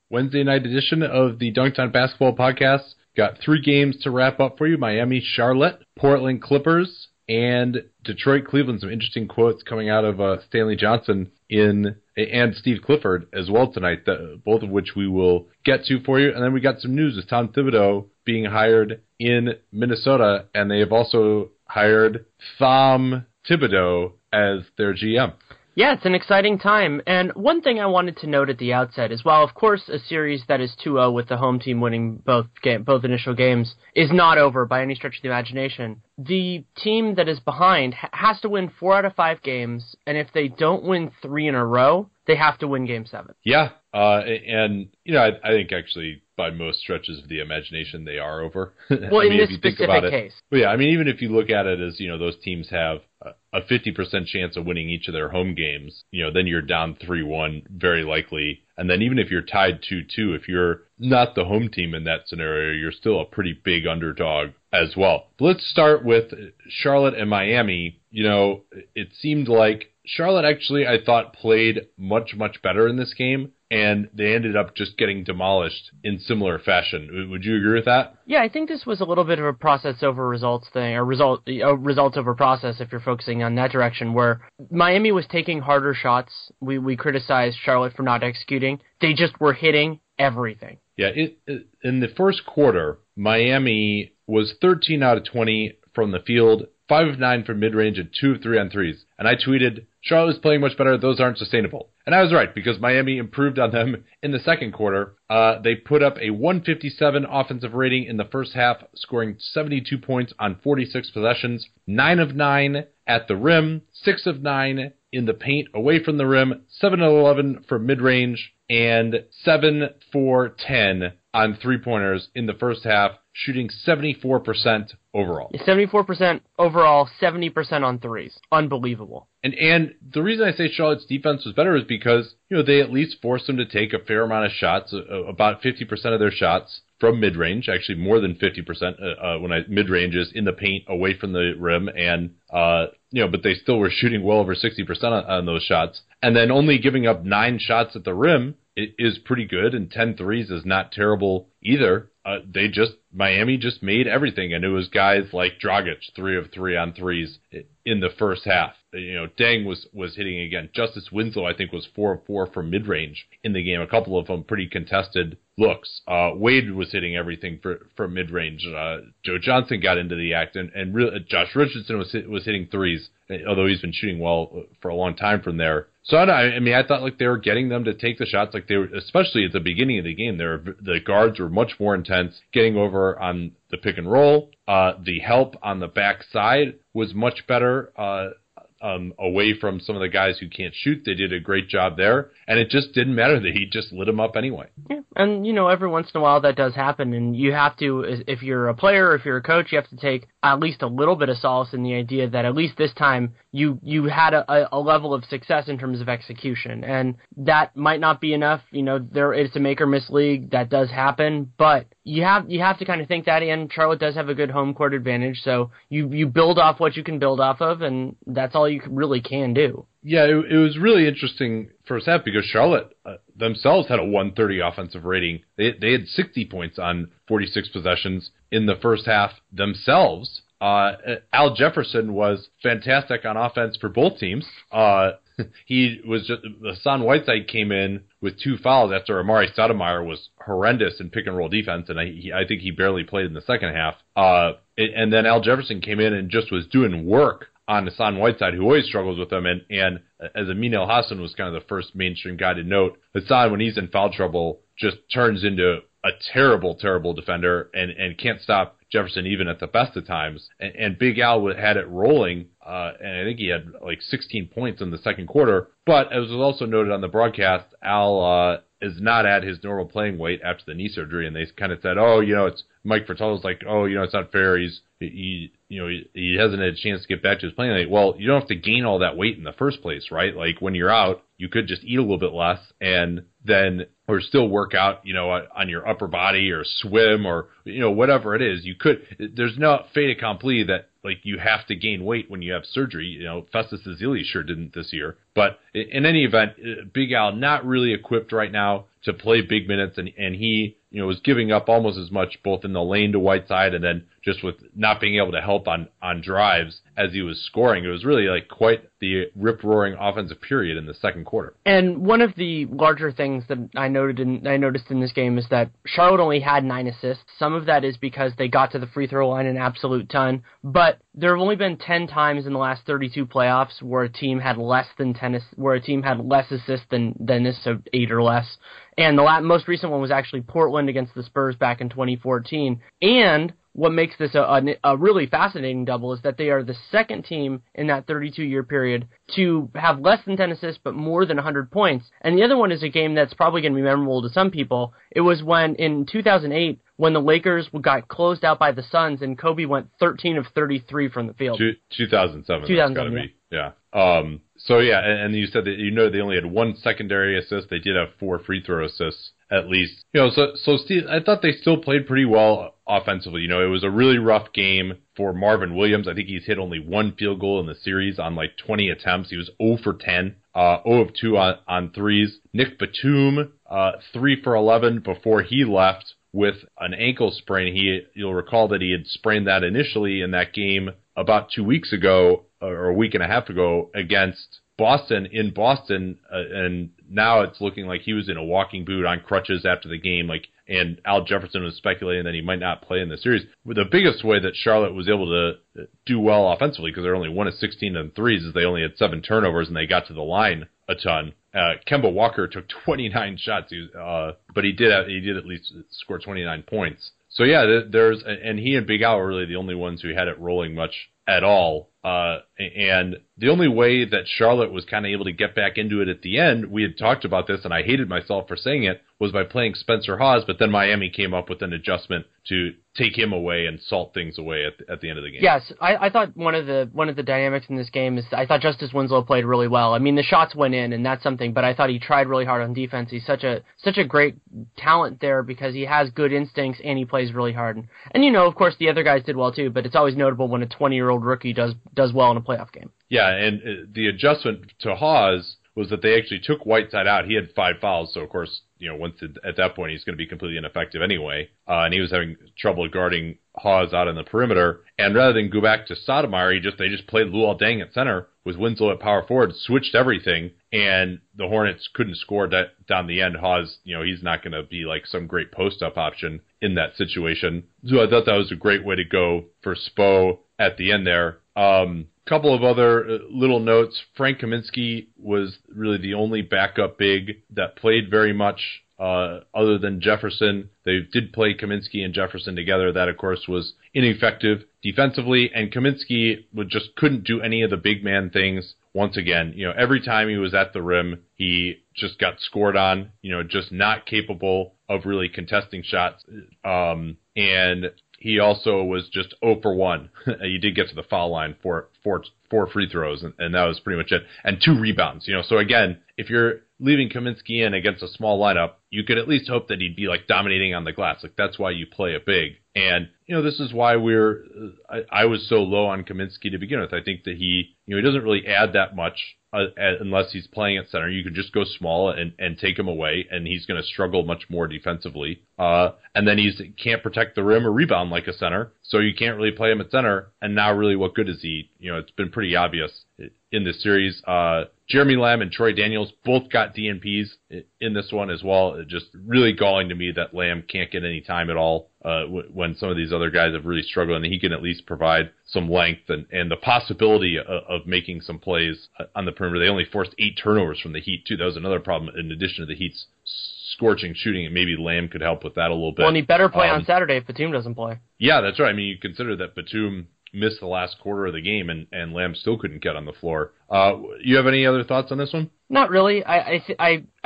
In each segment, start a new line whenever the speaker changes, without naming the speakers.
Wednesday night edition of the Dunked On Basketball Podcast. Got 3 games to wrap up for you. Miami, Charlotte, Portland Clippers, and Detroit, Cleveland. Some interesting quotes coming out of Stanley Johnson and Steve Clifford as well tonight, both of which we will get to for you. And then we got some news with Tom Thibodeau being hired in Minnesota, and they have also hired Tom Thibodeau as their GM.
Yeah, it's an exciting time. And one thing I wanted to note at the outset is, while of course a series that is 2-0 with the home team winning both initial games is not over by any stretch of the imagination, the team that is behind has to win 4 out of 5 games, and if they don't win 3 in a row, they have to win Game 7.
Yeah, and I think actually by most stretches of the imagination they are over.
Well, in this specific case.
But yeah, I mean, even if you look at it as, those teams have a 50% chance of winning each of their home games, then you're down 3-1 very likely. And then even if you're tied 2-2, if you're not the home team in that scenario, you're still a pretty big underdog as well. But let's start with Charlotte and Miami. It seemed like Charlotte actually, I thought, played much, much better in this game, and they ended up just getting demolished in similar fashion. Would you agree with that?
Yeah, I think this was a little bit of a process over results thing, or results over process if you're focusing on that direction, where Miami was taking harder shots. We criticized Charlotte for not executing. They just were hitting everything.
Yeah, in the first quarter, Miami was 13 out of 20 from the field, 5 of 9 from mid-range, and 2 of 3 on threes. And I tweeted, Charlotte is playing much better. Those aren't sustainable. And I was right, because Miami improved on them in the second quarter. They put up a 157 offensive rating in the first half, scoring 72 points on 46 possessions, 9 of 9 at the rim, 6 of 9 in the paint away from the rim, 7 of 11 from mid-range, and 7 for 10 on three-pointers in the first half, shooting 74% overall.
74% overall, 70% on threes. Unbelievable.
And the reason I say Charlotte's defense was better is because, they at least forced them to take a fair amount of shots, about 50% of their shots from mid-range, actually more than 50% mid-range is in the paint away from the rim, and but they still were shooting well over 60% on those shots. And then only giving up 9 shots at the rim is pretty good, and 10 threes is not terrible either. Miami just made everything, and it was guys like Dragic, 3 of 3 on threes in the first half. Deng was hitting again. Justice Winslow, I think, was 4 of 4 from mid-range in the game. A couple of them pretty contested looks. Wade was hitting everything for mid-range. Joe Johnson got into the act, and Josh Richardson was hitting threes, although he's been shooting well for a long time from there. So I thought like they were getting them to take the shots, like they were, especially at the beginning of the game. The guards were much more intense, getting over on the pick and roll. The help on the backside was much better. Away from some of the guys who can't shoot. They did a great job there, and it just didn't matter that he just lit them up anyway.
Yeah, and every once in a while that does happen, and you have to, if you're a player, if you're a coach, you have to take at least a little bit of solace in the idea that at least this time you had a level of success in terms of execution, and that might not be enough. It's a make or miss league. That does happen, but you have to kind of think that, and Charlotte does have a good home court advantage, so you build off what you can build off of, and that's all you really can do.
Yeah, it was really interesting first half because Charlotte themselves had a 130 offensive rating. They had 60 points on 46 possessions in the first half themselves. Al Jefferson was fantastic on offense for both teams. Hassan Whiteside came in with 2 fouls after Amari Stoudemire was horrendous in pick and roll defense, and I think he barely played in the second half. And then Al Jefferson came in and just was doing work on Hassan Whiteside, who always struggles with them, and as Amin El-Hassan was kind of the first mainstream guy to note, Hassan, when he's in foul trouble, just turns into a terrible, terrible defender and can't stop Jefferson even at the best of times. And Big Al had it rolling, and I think he had like 16 points in the second quarter. But as was also noted on the broadcast, Al is not at his normal playing weight after the knee surgery, and they kind of said, it's Mike Fratello's like, it's not fair. He's he hasn't had a chance to get back to his playing weight. Well, you don't have to gain all that weight in the first place, right? Like when you're out, you could just eat a little bit less and then, or still work out, on your upper body or swim or, whatever it is. You could, there's no fait accompli that like you have to gain weight when you have surgery. Festus Ezeli sure didn't this year. But in any event, Big Al not really equipped right now to play big minutes, and he was giving up almost as much both in the lane to Whiteside and then just with not being able to help on drives as he was scoring. It was really like quite the rip-roaring offensive period in the second quarter.
And one of the larger things that I noticed in this game is that Charlotte only had 9 assists. Some of that is because they got to the free throw line an absolute ton, but there have only been 10 times in the last 32 playoffs where a team had less assists than this, so 8 or less. And the most recent one was actually Portland against the Spurs back in 2014. And what makes this a really fascinating double is that they are the second team in that 32-year period to have less than 10 assists but more than 100 points. And the other one is a game that's probably going to be memorable to some people. It was in 2008 when the Lakers got closed out by the Suns and Kobe went 13 of 33 from the field.
2007. That's got to be. Yeah. So yeah, and you said that they only had 1 secondary assist. They did have 4 free throw assists at least. So Steve, I thought they still played pretty well offensively. It was a really rough game for Marvin Williams. I think he's hit only 1 field goal in the series on like 20 attempts. He was 0 for 10, 0 of 2 on threes. Nick Batum, 3 for 11 before he left with an ankle sprain. You'll recall that he had sprained that initially in that game about 2 weeks ago, or a week and a half ago, against Boston in Boston, and now it's looking like he was in a walking boot on crutches after the game, and Al Jefferson was speculating that he might not play in the series. The biggest way that Charlotte was able to do well offensively, because they're only 1 of 16 on threes, is they only had 7 turnovers and they got to the line a ton. Kemba Walker took 29 shots, but he did at least score 29 points. So yeah, and he and Big Al were really the only ones who had it rolling much at all. And the only way that Charlotte was kind of able to get back into it at the end, we had talked about this, and I hated myself for saying it, was by playing Spencer Hawes, but then Miami came up with an adjustment to take him away and salt things away at the end of the game.
Yes, I thought one of the dynamics in this game is I thought Justice Winslow played really well. I mean, the shots went in, and that's something, but I thought he tried really hard on defense. He's such a great talent there because he has good instincts and he plays really hard. And of course, the other guys did well too, but it's always notable when a 20-year-old rookie does well in a playoff game.
Yeah, and the adjustment to Hawes was that they actually took Whiteside out. He had 5 fouls, so of course, once at that point he's going to be completely ineffective anyway. And he was having trouble guarding Hawes out on the perimeter. And rather than go back to Sotomayor, they just played Luol Deng at center with Winslow at power forward, switched everything, and the Hornets couldn't score down the end. Hawes, he's not going to be like some great post-up option in that situation. So I thought that was a great way to go for Spo at the end there. Couple of other little notes. Frank Kaminsky was really the only backup big that played very much other than Jefferson. They did play Kaminsky and Jefferson together. That, of course, was ineffective defensively, and Kaminsky just couldn't do any of the big man things. Once again, every time he was at the rim, he just got scored on, just not capable of really contesting shots. And he also was just 0 for 1. He did get to the foul line for four free throws, and that was pretty much it. And 2 rebounds. So again, if you're leaving Kaminsky in against a small lineup, you could at least hope that he'd be dominating on the glass. That's why you play a big. And this is why I was so low on Kaminsky to begin with. I think that he doesn't really add that much unless he's playing at center. You could just go small and take him away, and he's going to struggle much more defensively. And then he can't protect the rim or rebound like a center, so you can't really play him at center. And now really what good is he? It's been pretty obvious in this series. Jeremy Lamb and Troy Daniels both got DNPs in this one as well. It's just really galling to me that Lamb can't get any time at all when some of these other guys have really struggled, and he can at least provide some length and the possibility of making some plays on the perimeter. They only forced 8 turnovers from the Heat, too. That was another problem in addition to the Heat's scorching shooting, and maybe Lamb could help with that a little bit.
Well, and he better play on Saturday if Batum doesn't play.
Yeah, that's right. I mean, you consider that Batum missed the last quarter of the game, and Lamb still couldn't get on the floor. You have any other thoughts on this one?
Not really. I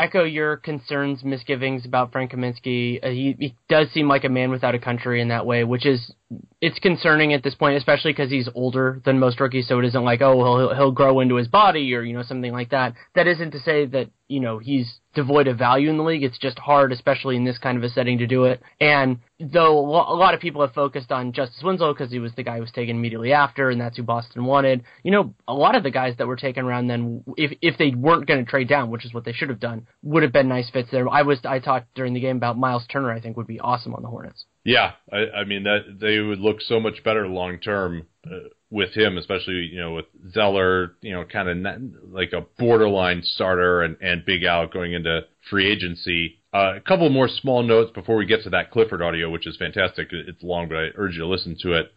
echo your concerns, misgivings about Frank Kaminsky. He does seem like a man without a country in that way, which is, it's concerning at this point, especially because he's older than most rookies, so it isn't like, oh, well, he'll grow into his body or, something like that. That isn't to say that, he's devoid of value in the league. It's just hard, especially in this kind of a setting, to do it. And though a lot of people have focused on Justice Winslow because he was the guy who was taken immediately after, and that's who Boston wanted, a lot of the guys that were taken around then, if they weren't going to trade down, which is what they should have done, would have been nice fits there. I talked during the game about Miles Turner. I think would be awesome on the Hornets.
Yeah, I mean that they would look so much better long term with him, especially with Zeller, kind of like a borderline starter, and Big Al going into free agency. A couple more small notes before we get to that Clifford audio, which is fantastic. It's long, but I urge you to listen to it.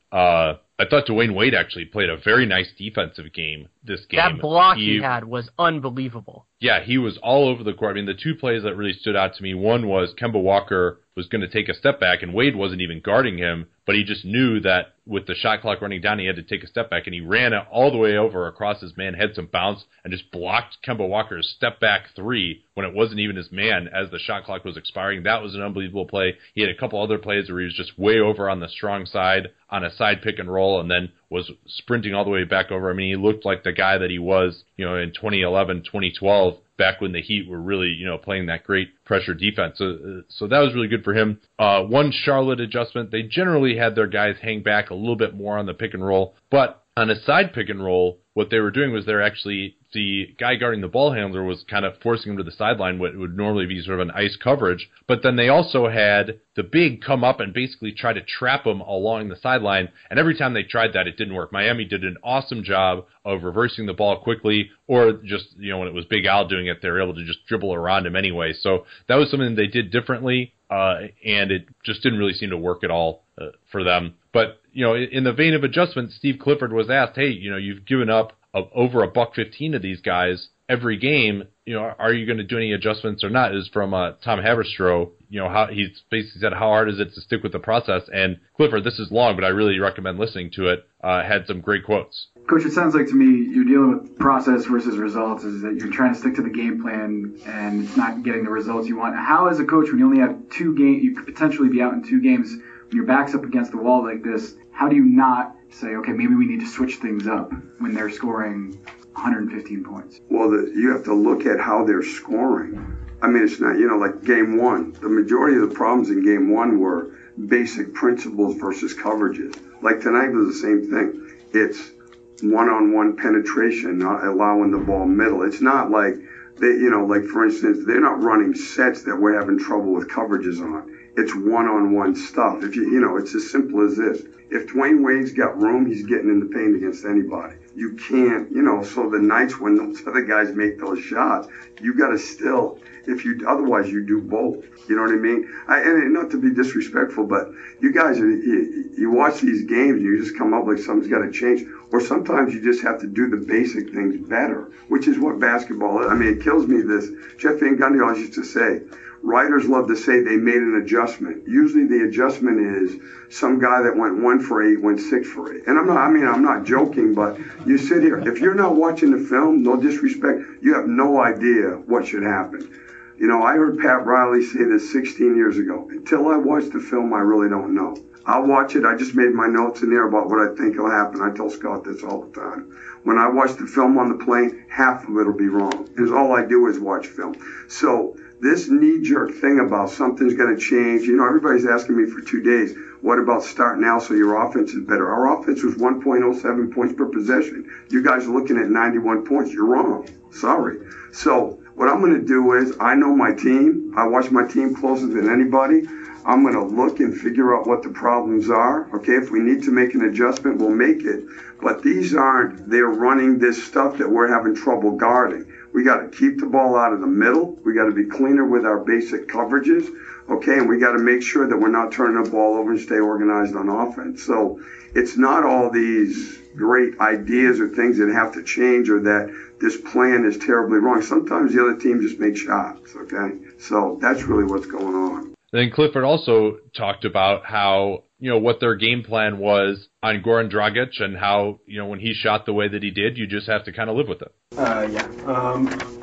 I thought Dwayne Wade actually played a very nice defensive game this game.
That block he had was unbelievable.
Yeah, he was all over the court. I mean, the two plays that really stood out to me, one was Kemba Walker was going to take a step back, and Wade wasn't even guarding him, but he just knew that with the shot clock running down, he had to take a step back, and he ran it all the way over across his man, had some bounce, and just blocked Kemba Walker's step back three when it wasn't even his man as the shot clock was expiring. That was an unbelievable play. He had a couple other plays where he was just way over on the strong side on a side pick and roll, and then was sprinting all the way back over. I mean, he looked like the guy that he was, in 2011, 2012, back when the Heat were really, playing that great pressure defense. So that was really good for him. One Charlotte adjustment, they generally had their guys hang back a little bit more on the pick and roll, but on a side pick and roll, what they were doing was they're actually, the guy guarding the ball handler was kind of forcing him to the sideline, what would normally be sort of an ice coverage. But then they also had the big come up and basically try to trap him along the sideline. And every time they tried that, it didn't work. Miami did an awesome job of reversing the ball quickly, or just, when it was Big Al doing it, they were able to just dribble around him anyway. So that was something they did differently, and it just didn't really seem to work at all for them. But, in the vein of adjustments, Steve Clifford was asked, hey, you've given up over $115 of these guys every game. Are you going to do any adjustments or not? Is from Tom Haberstroh. How he's basically said, how hard is it to stick with the process? And Clifford, this is long, but I really recommend listening to it. Had some great quotes.
Coach, it sounds like to me you're dealing with process versus results. Is that you're trying to stick to the game plan and it's not getting the results you want. How, as a coach, when you only have 2 games, you could potentially be out in 2 games. When your back's up against the wall like this, how do you not say, okay, maybe we need to switch things up when they're scoring 115 points?
Well, you have to look at how they're scoring. I mean, it's not, like game 1. The majority of the problems in game 1 were basic principles versus coverages. Like tonight was the same thing. It's one-on-one penetration, not allowing the ball middle. It's not like they, like for instance, they're not running sets that we're having trouble with coverages on. It's one-on-one stuff. If it's as simple as this. If Dwayne Wade's got room, he's getting in the paint against anybody. You can't, so the nights when those other guys make those shots, you got to still, otherwise you do both. You know what I mean? And not to be disrespectful, but you guys, you watch these games and you just come up like something's got to change. Or sometimes you just have to do the basic things better, which is what basketball is. I mean, it kills me this. Jeff Van Gundy always used to say, writers love to say they made an adjustment. Usually the adjustment is some guy that went 1 for 8 went 6 for 8. And I'm not joking, but you sit here. If you're not watching the film, no disrespect, you have no idea what should happen. I heard Pat Riley say this 16 years ago. Until I watch the film, I really don't know. I'll watch it. I just made my notes in there about what I think will happen. I tell Scott this all the time. When I watch the film on the plane, half of it will be wrong. Because all I do is watch film. So this knee-jerk thing about something's going to change, everybody's asking me for 2 days, what about start now so your offense is better? Our offense was 1.07 points per possession. You guys are looking at 91 points. You're wrong. Sorry. So what I'm going to do is, I know my team. I watch my team closer than anybody. I'm going to look and figure out what the problems are. Okay, if we need to make an adjustment, we'll make it. But they're running this stuff that we're having trouble guarding. We got to keep the ball out of the middle. We got to be cleaner with our basic coverages. Okay, and we got to make sure that we're not turning the ball over and stay organized on offense. So it's not all these great ideas or things that have to change or that this plan is terribly wrong. Sometimes the other team just makes shots, okay? So that's really what's going on.
Then Clifford also talked about how, what their game plan was on Goran Dragic and how, when he shot the way that he did, you just have to kind of live with it.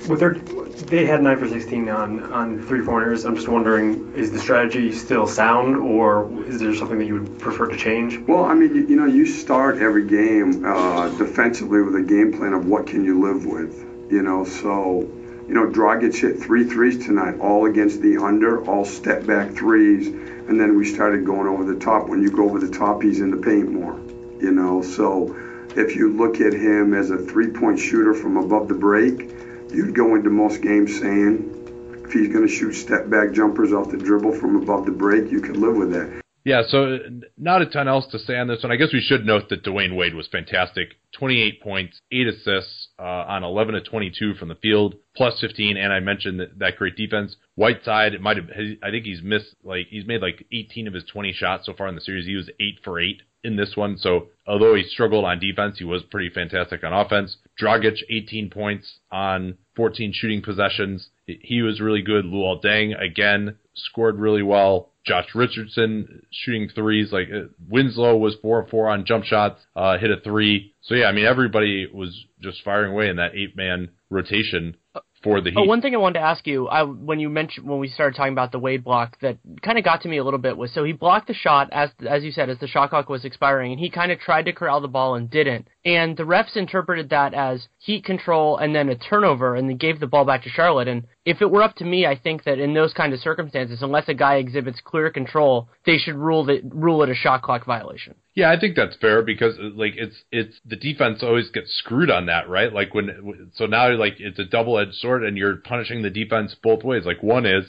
They had 9 for 16 on 3-pointers. I'm just wondering, is the strategy still sound, or is there something that you would prefer to change?
Well, I mean, you start every game defensively with a game plan of what can you live with, so, Dragic hit 3 threes tonight, all against the under, all step back threes, and then we started going over the top. When you go over the top, he's in the paint more, so if you look at him as a 3-point shooter from above the break, you'd go into most games saying if he's going to shoot step-back jumpers off the dribble from above the break, you could live with that.
Yeah, so not a ton else to say on this one. I guess we should note that Dwayne Wade was fantastic. 28 points, 8 assists on 11 of 22 from the field, plus 15, and I mentioned that great defense. Whiteside, I think he's made like 18 of his 20 shots so far in the series. He was 8 for 8 in this one, so although he struggled on defense, he was pretty fantastic on offense. Dragic, 18 points on 14 shooting possessions. He was really good. Luol Deng, again, scored really well. Josh Richardson shooting threes. Like Winslow was 4-4 on jump shots, hit a 3. So yeah, I mean, everybody was just firing away in that 8-man rotation for the Heat.
Oh, one thing I wanted to ask you, when we started talking about the Wade block, that kind of got to me a little bit was, so he blocked the shot, as you said, as the shot clock was expiring, and he kind of tried to corral the ball and didn't. And the refs interpreted that as Heat control and then a turnover, and they gave the ball back to Charlotte. And if it were up to me, I think that in those kind of circumstances, unless a guy exhibits clear control, they should rule it a shot clock violation.
Yeah, I think that's fair because like it's the defense always gets screwed on that, right? Like so now like it's a double-edged sword and you're punishing the defense both ways. Like one is,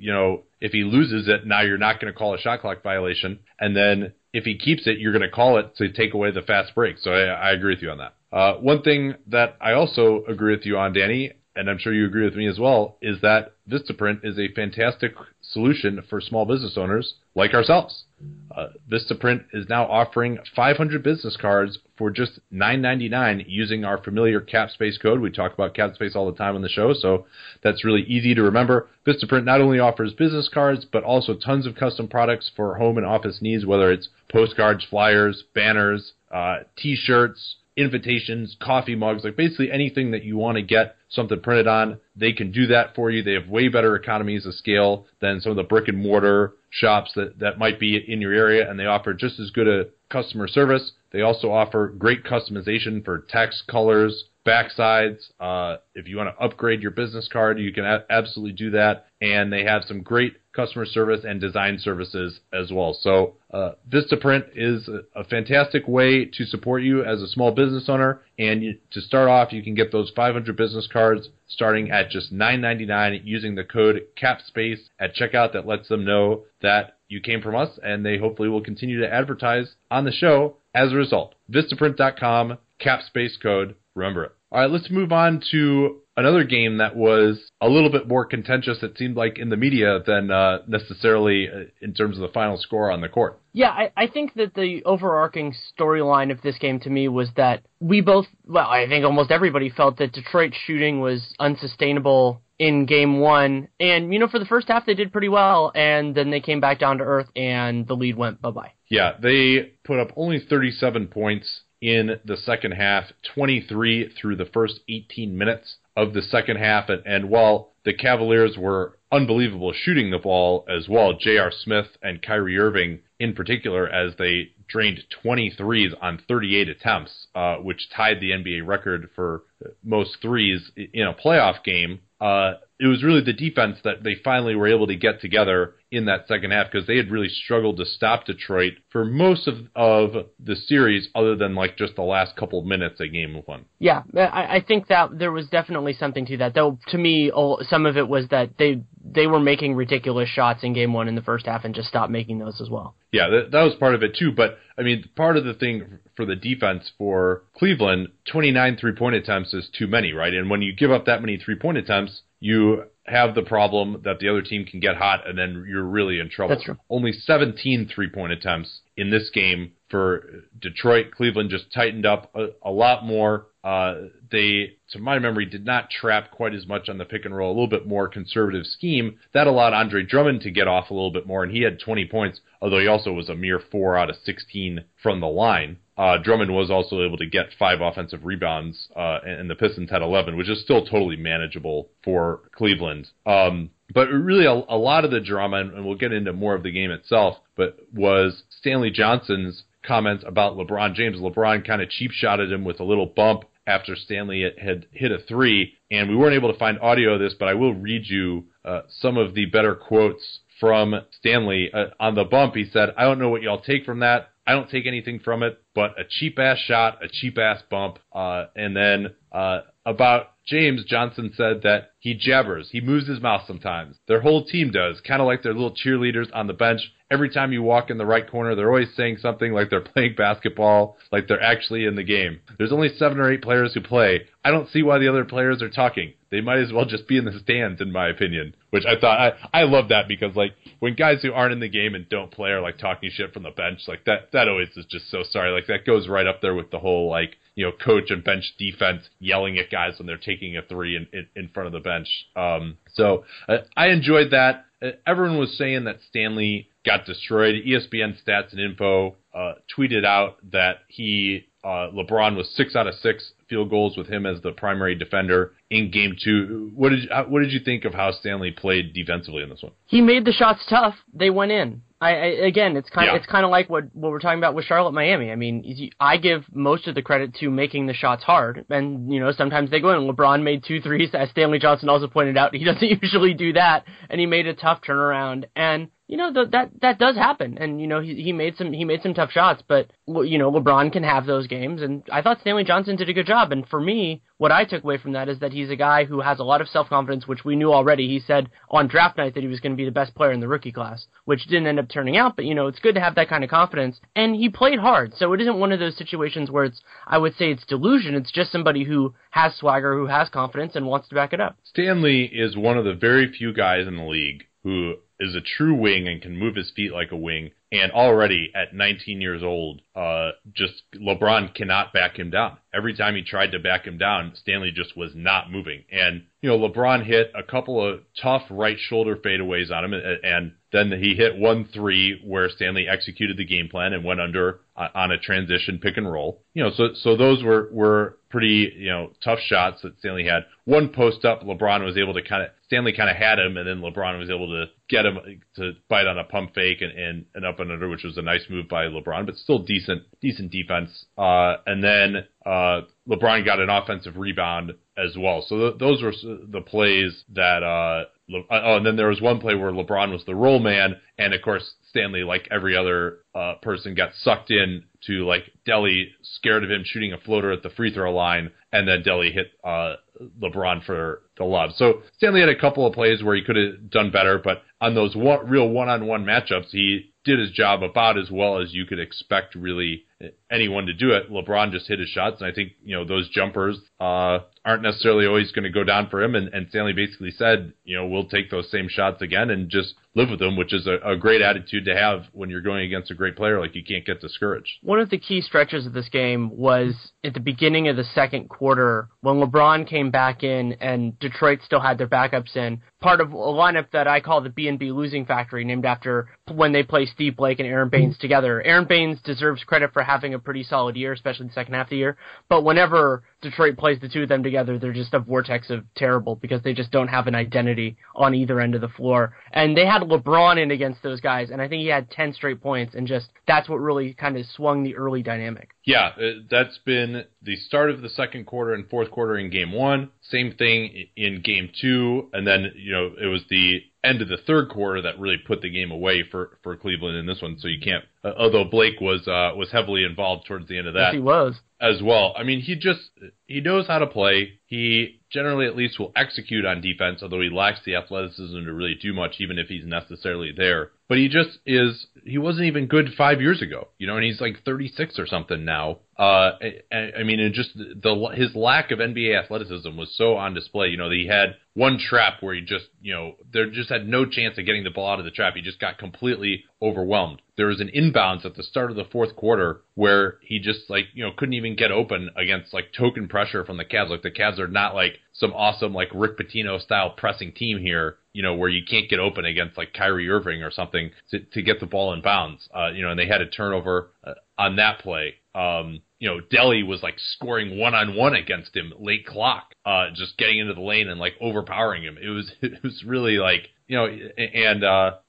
if he loses it, now you're not going to call a shot clock violation, and then if he keeps it, you're going to call it to take away the fast break. So I agree with you on that. One thing that I also agree with you on, Danny, and I'm sure you agree with me as well, is that Vistaprint is a fantastic solution for small business owners like ourselves. Vistaprint is now offering 500 business cards for just $9.99 using our familiar CapSpace code. We talk about CapSpace all the time on the show, so that's really easy to remember. Vistaprint not only offers business cards, but also tons of custom products for home and office needs, whether it's postcards, flyers, banners, T-shirts, invitations, coffee mugs, like basically anything that you want to get something printed on, they can do that for you. They have way better economies of scale than some of the brick and mortar shops that might be in your area, and they offer just as good a customer service. They also offer great customization for text, colors, backsides. If you want to upgrade your business card, you can absolutely do that. And they have some great customer service and design services as well. So Vistaprint is a fantastic way to support you as a small business owner. And to start off, you can get those 500 business cards starting at just $9.99 using the code CAPSPACE at checkout. That lets them know that you came from us, and they hopefully will continue to advertise on the show as a result. Vistaprint.com, CAPSPACE code. Remember it. All right, let's move on to another game that was a little bit more contentious, it seemed like, in the media than necessarily in terms of the final score on the court.
Yeah, I think that the overarching storyline of this game to me was that I think almost everybody felt that Detroit's shooting was unsustainable in game one. And, for the first half they did pretty well, and then they came back down to earth and the lead went bye-bye. Yeah,
they put up only 37 points in the second half, 23 through the first 18 minutes of the second half. And while the Cavaliers were unbelievable shooting the ball as well, J.R. Smith and Kyrie Irving in particular, as they drained 23s on 38 attempts, which tied the NBA record for most threes in a playoff game. It was really the defense that they finally were able to get together in that second half, because they had really struggled to stop Detroit for most of the series, other than like just the last couple of minutes of game one.
Yeah, I think that there was definitely something to that, though. To me, some of it was that they were making ridiculous shots in game one in the first half and just stopped making those as well.
Yeah, that was part of it too. But I mean, part of the thing for the defense for Cleveland, 29 3-point attempts is too many, right? And when you give up that many 3-point attempts, you have the problem that the other team can get hot, and then you're really in trouble.
That's true.
Only 17 3-point attempts in this game for Detroit. Cleveland just tightened up a lot more. They, to my memory, did not trap quite as much on the pick and roll, a little bit more conservative scheme. That allowed Andre Drummond to get off a little bit more, and he had 20 points, although he also was a mere 4 out of 16 from the line. Drummond was also able to get 5 offensive rebounds, and the Pistons had 11, which is still totally manageable for Cleveland. But really a lot of the drama, and we'll get into more of the game itself, but was Stanley Johnson's comments about LeBron James. LeBron kind of cheap shotted him with a little bump after Stanley had hit a 3, and we weren't able to find audio of this, but I will read you some of the better quotes from Stanley. On the bump, he said, "I don't know what y'all take from that. I don't take anything from it, but a cheap-ass shot, a cheap-ass bump." And then about James, Johnson said that he jabbers. He moves his mouth sometimes. Their whole team does, kind of like their little cheerleaders on the bench. Every time you walk in the right corner, they're always saying something like they're playing basketball, like they're actually in the game. There's only 7 or 8 players who play. I don't see why the other players are talking. They might as well just be in the stands, in my opinion. Which I thought, I love that, because like when guys who aren't in the game and don't play are like talking shit from the bench, like that always is just so sorry. Like that goes right up there with the whole like, you know, coach and bench defense yelling at guys when they're taking a 3 in front of the bench. So I enjoyed that. Everyone was saying that Stanley got destroyed. ESPN Stats and Info tweeted out that LeBron was 6 out of 6 field goals with him as the primary defender in Game 2. What did you think of how Stanley played defensively in this one?
He made the shots tough. They went in. Again, it's kind of like what we're talking about with Charlotte, Miami. I mean, I give most of the credit to making the shots hard, and you know sometimes they go in. LeBron made 2 threes, as Stanley Johnson also pointed out. He doesn't usually do that, and he made a tough turnaround. And you know that does happen, and you know he made some tough shots, but you know LeBron can have those games, and I thought Stanley Johnson did a good job. And for me, what I took away from that is that he's a guy who has a lot of self-confidence, which we knew already. He said on draft night that he was going to be the best player in the rookie class, which didn't end up turning out, but you know it's good to have that kind of confidence. And he played hard, so it isn't one of those situations where I would say it's delusion. It's just somebody who has swagger, who has confidence, and wants to back it up. Stanley
is one of the very few guys in the league who is a true wing and can move his feet like a wing. And already at 19 years old, just LeBron cannot back him down. Every time he tried to back him down, Stanley just was not moving. And, you know, LeBron hit a couple of tough right shoulder fadeaways on him, and then he hit 1 3 where Stanley executed the game plan and went under on a transition pick and roll. You know, so those were pretty, you know, tough shots that Stanley had. One post up, Stanley kind of had him, and then LeBron was able to get him to bite on a pump fake and up and under, which was a nice move by LeBron, but still decent defense. And then LeBron got an offensive rebound as well. So those were the plays that and then there was one play where LeBron was the roll man, and of course Stanley, like every other person, got sucked in to like Delly, scared of him shooting a floater at the free throw line, and then Delly hit LeBron for the lob. So Stanley had a couple of plays where he could have done better, but on those real one-on-one matchups, he did his job about as well as you could expect really anyone to do it. LeBron just hit his shots, and I think, you know, those jumpers aren't necessarily always going to go down for him, and Stanley basically said, you know, we'll take those same shots again and just live with them, which is a great attitude to have when you're going against a great player. Like, you can't get discouraged.
One of the key stretches of this game was at the beginning of the second quarter when LeBron came back in and Detroit still had their backups in, part of a lineup that I call the B&B losing factory, named after when they play Steve Blake and Aaron Baines together. Aaron Baines deserves credit for having a pretty solid year, especially the second half of the year, but whenever Detroit plays the two of them together, they're just a vortex of terrible because they just don't have an identity on either end of the floor. And they had LeBron in against those guys, and I think he had 10 straight points, and just that's what really kind of swung the early dynamic.
Yeah, that's been the start of the second quarter and fourth quarter in Game 1. Same thing in Game 2, and then, you know, it was the end of the third quarter that really put the game away for Cleveland in this one. So you can't, although Blake was heavily involved towards the end of that.
Yes, he was.
As well. I mean, he knows how to play. He generally at least will execute on defense, although he lacks the athleticism to really do much, even if he's necessarily there. But he wasn't even good 5 years ago, you know, and he's like 36 or something now. I mean, his lack of NBA athleticism was so on display. You know, he had one trap where he just, you know, there just had no chance of getting the ball out of the trap. He just got completely overwhelmed. There was an inbounds at the start of the fourth quarter where he just, like, you know, couldn't even get open against, like, token pressure from the Cavs. Like, the Cavs are not, like, some awesome, like, Rick Pitino-style pressing team here, you know, where you can't get open against, like, Kyrie Irving or something to get the ball in bounds. You know, and they had a turnover on that play. Delhi was like scoring one-on-one against him late clock, just getting into the lane and like overpowering him. It was really like, and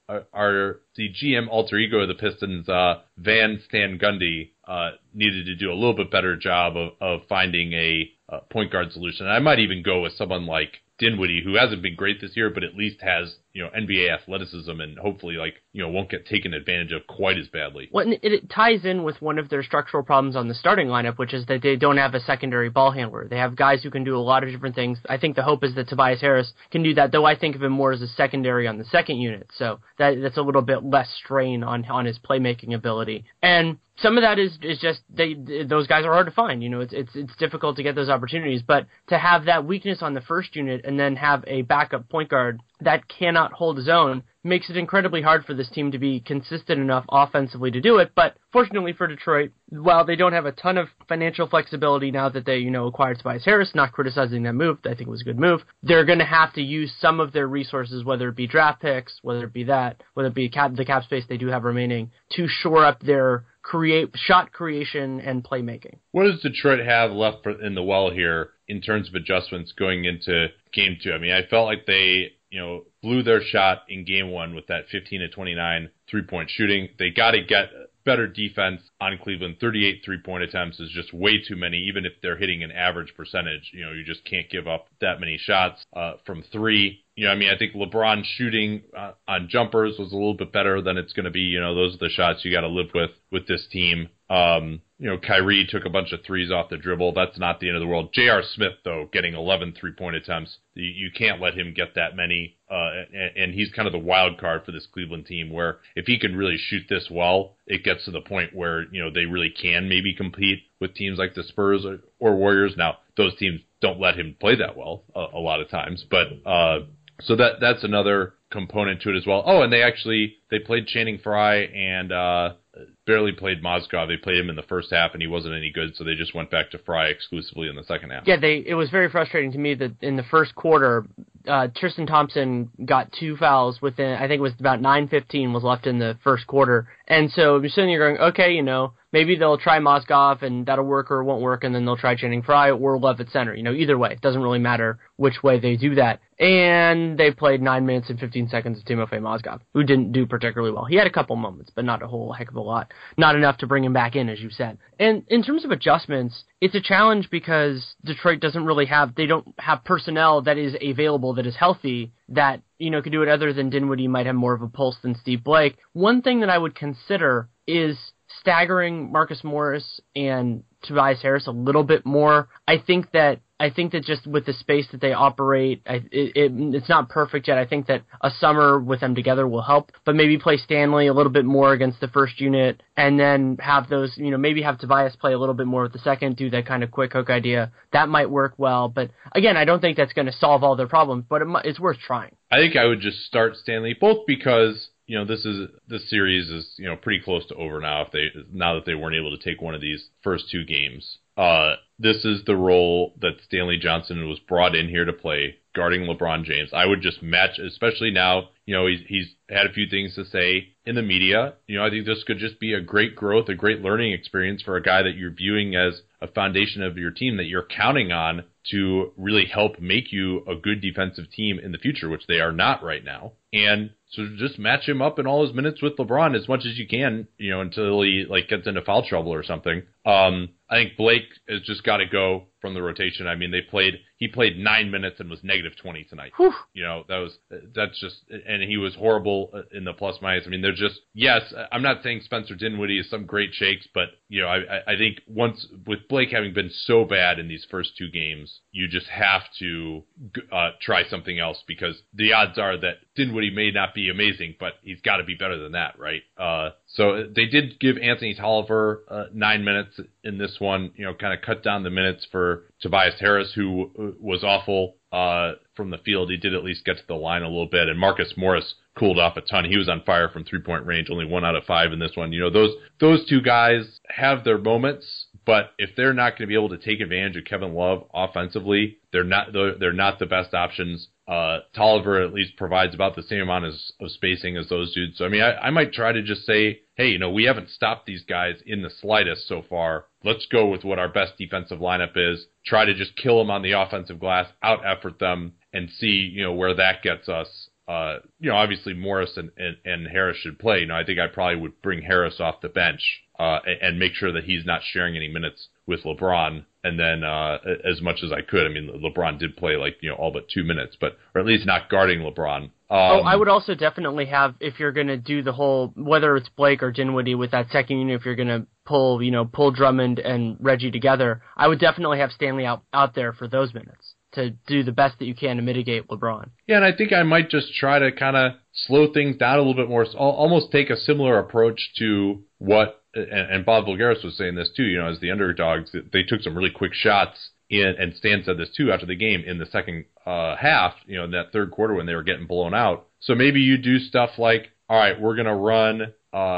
the GM alter ego of the Pistons, Van Stan Gundy, needed to do a little bit better job of finding a point guard solution. And I might even go with someone like Dinwiddie, who hasn't been great this year, but at least has, NBA athleticism and hopefully won't get taken advantage of quite as badly.
Well, it ties in with one of their structural problems on the starting lineup, which is that they don't have a secondary ball handler. They have guys who can do a lot of different things. I think the hope is that Tobias Harris can do that, though I think of him more as a secondary on the second unit. So that's a little bit less strain on his playmaking ability. And some of that is just those guys are hard to find. It's difficult to get those opportunities, but to have that weakness on the first unit and then have a backup point guard that cannot hold his own makes it incredibly hard for this team to be consistent enough offensively to do it. But fortunately for Detroit, while they don't have a ton of financial flexibility now that they, acquired Tobias Harris, not criticizing that move, I think it was a good move, they're going to have to use some of their resources, whether it be draft picks, whether it be the cap space they do have remaining, to shore up their shot creation and playmaking.
What does Detroit have left in the well here in terms of adjustments going into Game 2? I mean, I felt like they, blew their shot in Game 1 with that 15-29 3-point shooting. They got to get better defense on Cleveland. 38 3-point attempts is just way too many, even if they're hitting an average percentage. You just can't give up that many shots from three. I think LeBron shooting on jumpers was a little bit better than it's going to be. Those are the shots you got to live with this team. Kyrie took a bunch of threes off the dribble. That's not the end of the world. J.R. Smith, though, getting 11 3-point attempts. You can't let him get that many. And he's kind of the wild card for this Cleveland team, where if he can really shoot this well, it gets to the point where, they really can maybe compete with teams like the Spurs or Warriors. Now, those teams don't let him play that well a lot of times. But so that's another component to it as well. Oh, and they played Channing Frye and barely played Mozgov. They played him in the first half, and he wasn't any good, so they just went back to Frye exclusively in the second half.
Yeah, it was very frustrating to me that in the first quarter, Tristan Thompson got 2 fouls within, I think it was about 9:15 was left in the first quarter. And so you're sitting there going, okay, maybe they'll try Mozgov and that'll work or it won't work, and then they'll try Channing Frye or Love at center. Either way, it doesn't really matter which way they do that. And they played 9 minutes and 15 seconds of Timofey Mozgov, who didn't do particularly well. He had a couple moments, but not a whole heck of a lot. Not enough to bring him back in, as you said. And in terms of adjustments, it's a challenge because Detroit they don't have personnel that is available, that is healthy, that, could do it other than Dinwiddie might have more of a pulse than Steve Blake. One thing that I would consider is staggering Marcus Morris and Tobias Harris a little bit more. I think that just with the space that they operate, it's not perfect yet. I think that a summer with them together will help, but maybe play Stanley a little bit more against the first unit, and then have those, maybe have Tobias play a little bit more with the second, do that kind of quick hook idea. That might work well, but again, I don't think that's going to solve all their problems, but it's worth trying.
I think I would just start Stanley, both because this series is pretty close to over now. Now that they weren't able to take one of these first 2 games, this is the role that Stanley Johnson was brought in here to play, guarding LeBron James. I would just match, especially now. He's had a few things to say in the media. I think this could just be a great growth, a great learning experience for a guy that you're viewing as a foundation of your team that you're counting on to really help make you a good defensive team in the future, which they are not right now. And so just match him up in all his minutes with LeBron as much as you can, until he gets into foul trouble or something. I think Blake has just got to go from the rotation. I mean, he played 9 minutes and was -20 tonight.
Whew.
That's just, and he was horrible in the plus minus. I mean, they're just, yes, I'm not saying Spencer Dinwiddie is some great shakes, but I think once with Blake having been so bad in these first 2 games, you just have to try something else, because the odds are that Dinwiddie may not be amazing, but he's got to be better than that, right? So they did give Anthony Tolliver 9 minutes in this one, kind of cut down the minutes for Tobias Harris, who was awful from the field. He did at least get to the line a little bit, and Marcus Morris cooled off a ton. He was on fire from 3-point range, only 1 out of 5 in this one. Those 2 guys have their moments, but if they're not going to be able to take advantage of Kevin Love offensively, they're not the best options Tolliver at least provides about the same amount of spacing as those dudes. So, I mean, I might try to just say, hey, we haven't stopped these guys in the slightest so far. Let's go with what our best defensive lineup is. Try to just kill them on the offensive glass, out-effort them, and see, where that gets us. Obviously Morris and Harris should play. I think I probably would bring Harris off the bench and make sure that he's not sharing any minutes with LeBron. And then as much as I could, I mean, LeBron did play all but 2 minutes, or at least not guarding LeBron.
I would also definitely have, if you're going to do the whole, whether it's Blake or Dinwiddie with that second unit, if you're going to pull Drummond and Reggie together, I would definitely have Stanley out there for those minutes to do the best that you can to mitigate LeBron.
Yeah, and I think I might just try to kind of slow things down a little bit more, almost take a similar approach to what, and Bob Voulgaris was saying this too, as the underdogs, they took some really quick shots in, and Stan said this too after the game, in the second half, in that third quarter when they were getting blown out. So maybe you do stuff like, all right, we're going to run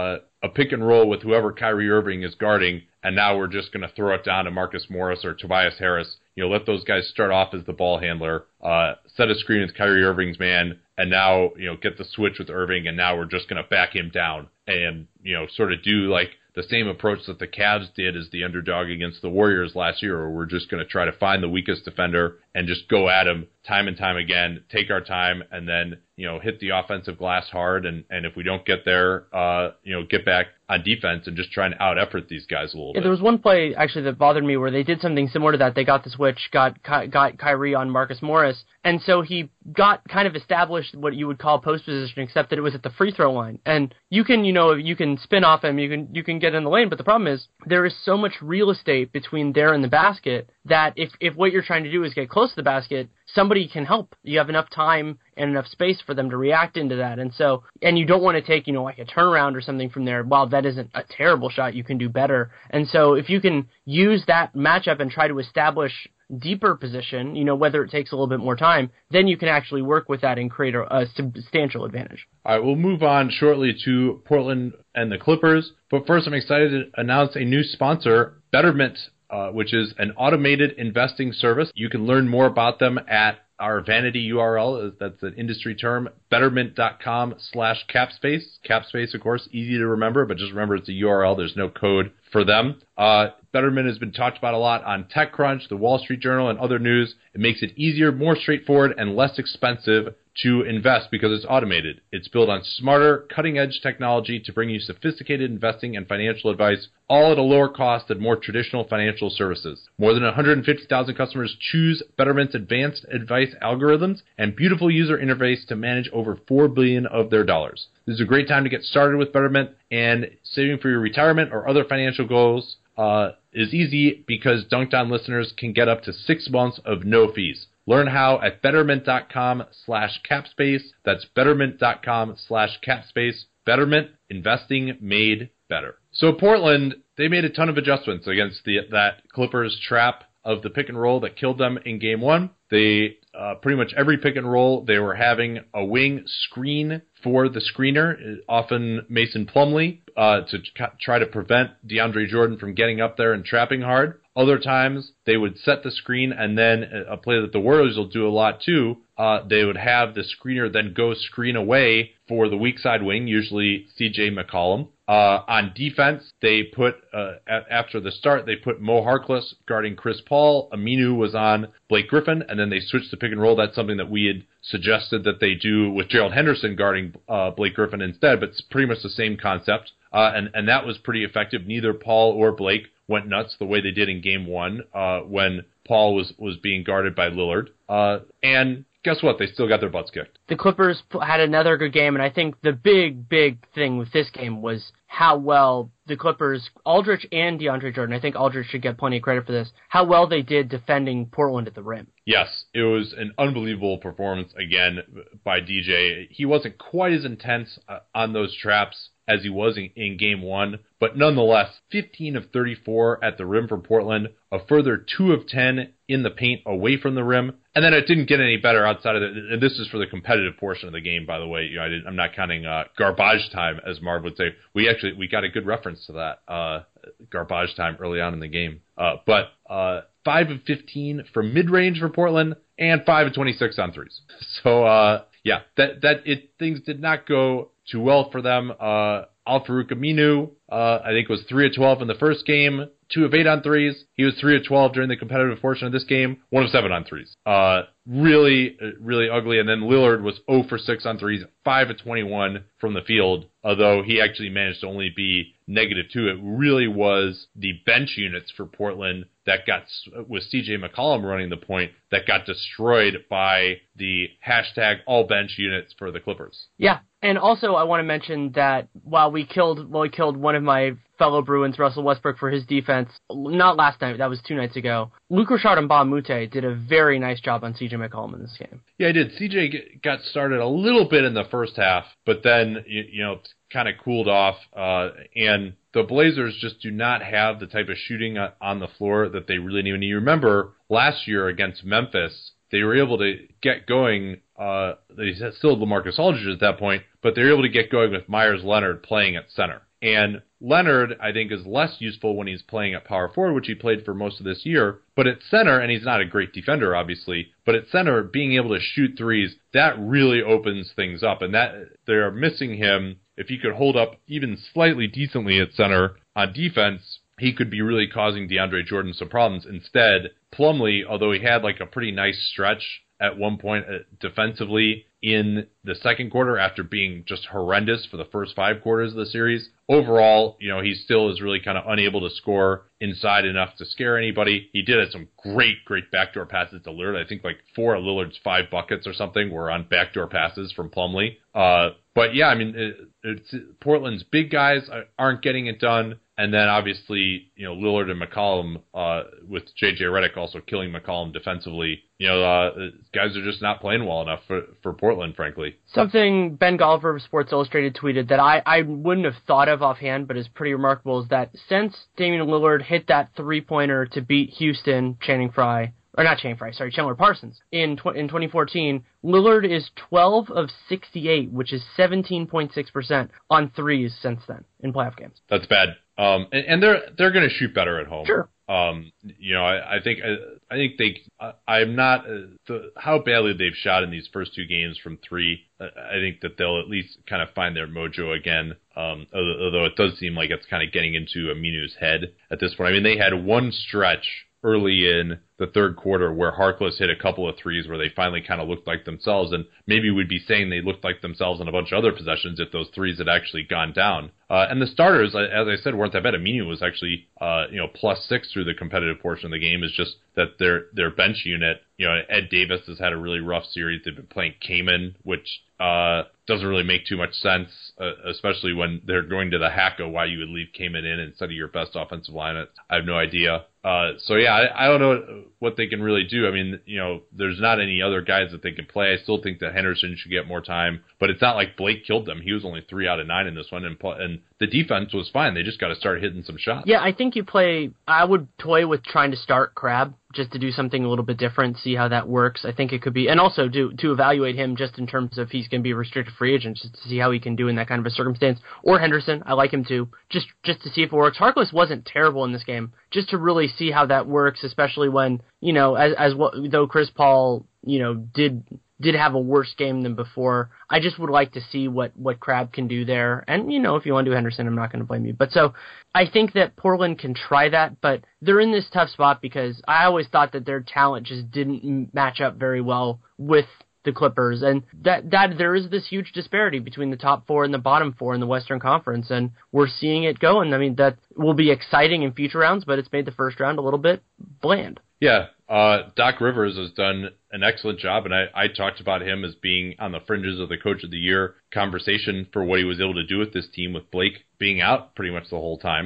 a pick and roll with whoever Kyrie Irving is guarding, and now we're just going to throw it down to Marcus Morris or Tobias Harris. Let those guys start off as the ball handler, set a screen with Kyrie Irving's man, and now, get the switch with Irving, and now we're just going to back him down and, sort of do like the same approach that the Cavs did as the underdog against the Warriors last year, where we're just going to try to find the weakest defender and just go at him time and time again, take our time, and then, hit the offensive glass hard. And if we don't get there, get back on defense and just try and out-effort these guys a little bit.
There was one play, actually, that bothered me where they did something similar to that. They got the switch, got Kyrie on Marcus Morris, and so he got kind of established what you would call post position, except that it was at the free throw line. And you can, you can spin off him, you can get in the lane, but the problem is there is so much real estate between there and the basket that if what you're trying to do is get close to the basket, somebody can help. You have enough time and enough space for them to react into that. And you don't want to take, like a turnaround or something from there. While that isn't a terrible shot, you can do better. And so if you can use that matchup and try to establish deeper position, whether it takes a little bit more time, then you can actually work with that and create a substantial advantage.
All right, we'll move on shortly to Portland and the Clippers. But first, I'm excited to announce a new sponsor, Betterment, which is an automated investing service. You can learn more about them at our vanity URL. That's an industry term, betterment.com/capspace. Capspace, of course, easy to remember, but just remember it's a URL. There's no code for them. Betterment has been talked about a lot on TechCrunch, the Wall Street Journal, and other news. It makes it easier, more straightforward, and less expensive to invest because it's automated. It's built on smarter, cutting-edge technology to bring you sophisticated investing and financial advice, all at a lower cost than more traditional financial services. More than 150,000 customers choose Betterment's advanced advice algorithms and beautiful user interface to manage over $4 billion of their dollars. This is a great time to get started with Betterment, and saving for your retirement or other financial goals is easy because Dunked On listeners can get up to 6 months of no fees. Learn how at betterment.com/capspace. That's betterment.com/capspace. Betterment, investing made better. So Portland, they made a ton of adjustments against that Clippers trap of the pick and roll that killed them in game one. They pretty much every pick and roll, they were having a wing screen for the screener, often Mason Plumlee, to try to prevent DeAndre Jordan from getting up there and trapping hard. Other times, they would set the screen, and then a play that the Warriors will do a lot too, they would have the screener then go screen away for the weak side wing, usually C.J. McCollum. On defense, they put, after the start, they put Mo Harkless guarding Chris Paul. Aminu was on Blake Griffin, and then they switched to pick and roll. That's something that we had suggested that they do with Gerald Henderson guarding Blake Griffin instead, but it's pretty much the same concept. And that was pretty effective. Neither Paul or Blake went nuts the way they did in game one when Paul was being guarded by Lillard. And guess what? They still got their butts kicked.
The Clippers had another good game, and I think the big thing with this game was how well the Clippers, Aldridge and DeAndre Jordan, I think Aldridge should get plenty of credit for this, how well they did defending Portland at the rim.
Yes, it was an unbelievable performance again by DJ. He wasn't quite as intense on those traps as he was in game one, but nonetheless, 15 of 34 at the rim for Portland, a further 2 of 10 in the paint away from the rim, and then it didn't get any better outside of it. And this is for the competitive portion of the game, by the way. I'm not counting garbage time, as Marv would say. We got a good reference to that garbage time early on in the game. But 5 of 15 from mid-range for Portland, and 5 of 26 on threes. So, things did not go too well for them. Al-Farouq Aminu, I think, was 3 of 12 in the first game, 2 of 8 on threes. He was 3 of 12 during the competitive portion of this game, 1 of 7 on threes. Really, really ugly. And then Lillard was 0 for 6 on threes, 5 of 21 from the field, although he actually managed to only be -2. It really was the bench units for Portland that got, with CJ McCollum running the point, that got destroyed by the hashtag all bench units for the Clippers.
Yeah, and also I want to mention that while we killed one of my fellow Bruins, Russell Westbrook, for his defense, not last night, that was 2 nights ago, Luc Richard and Mbah a Moute did a very nice job on CJ McCollum in this game.
Yeah, he did. CJ got started a little bit in the first half, but then, kind of cooled off, and the Blazers just do not have the type of shooting on the floor that they really need. And you remember last year against Memphis, they were able to get going. They still had LaMarcus Aldridge at that point, but they were able to get going with Myers Leonard playing at center. And Leonard, I think, is less useful when he's playing at power forward, which he played for most of this year. But at center, and he's not a great defender, obviously, but at center, being able to shoot threes, that really opens things up. And that they're missing him. If he could hold up even slightly decently at center on defense, he could be really causing DeAndre Jordan some problems. Instead, Plumlee, although he had like a pretty nice stretch at one point defensively in the second quarter after being just horrendous for the first 5 quarters of the series, overall, he still is really kind of unable to score inside enough to scare anybody. He did have some great backdoor passes to Lillard. I think like 4 of Lillard's 5 buckets or something were on backdoor passes from Plumlee. But yeah, I mean, Portland's big guys aren't getting it done. And then obviously, Lillard and McCollum, with JJ Redick also killing McCollum defensively, guys are just not playing well enough for Portland, frankly.
Something Ben Golliver of Sports Illustrated tweeted that I wouldn't have thought of offhand, but is pretty remarkable, is that since Damian Lillard hit that 3-pointer to beat Houston, Chandler Parsons, in 2014, Lillard is 12 of 68, which is 17.6% on threes since then in playoff games.
That's bad. And they're going to shoot better at home.
Sure.
I think I'm not how badly they've shot in these first 2 games from 3. I think that they'll at least kind of find their mojo again. Although it does seem like it's kind of getting into Aminu's head at this point. I mean, they had one stretch early in the third quarter where Harkless hit a couple of threes where they finally kind of looked like themselves, and maybe we'd be saying they looked like themselves in a bunch of other possessions if those threes had actually gone down. And the starters, as I said, weren't that bad. Aminu was actually +6 through the competitive portion of the game. It's just that their bench unit, Ed Davis has had a really rough series. They've been playing Kaman, which doesn't really make too much sense, especially when they're going to the Hacka, why you would leave Kaman in instead of your best offensive line. I have no idea. So yeah, I don't know what they can really do. I mean, there's not any other guys that they can play. I still think that Henderson should get more time, but it's not like Blake killed them. He was only 3 out of 9 in this one, and the defense was fine. They just got to start hitting some shots.
Yeah, I think I would toy with trying to start Crabbe just to do something a little bit different, see how that works. I think it could be, and also to evaluate him just in terms of he's going to be a restricted free agent, just to see how he can do in that kind of a circumstance. Or Henderson, I like him too, just to see if it works. Harkless wasn't terrible in this game, just to really see how that works, especially when, though Chris Paul, did have a worse game than before. I just would like to see what Crabbe can do there. And, if you want to do Henderson, I'm not going to blame you. But so I think that Portland can try that, but they're in this tough spot because I always thought that their talent just didn't match up very well with the Clippers, and that there is this huge disparity between the top 4 and the bottom 4 in the Western Conference, and we're seeing it go. And I mean, that will be exciting in future rounds, but it's made the first round a little bit bland.
Yeah, Doc Rivers has done an excellent job, and I talked about him as being on the fringes of the Coach of the Year conversation for what he was able to do with this team with Blake being out pretty much the whole time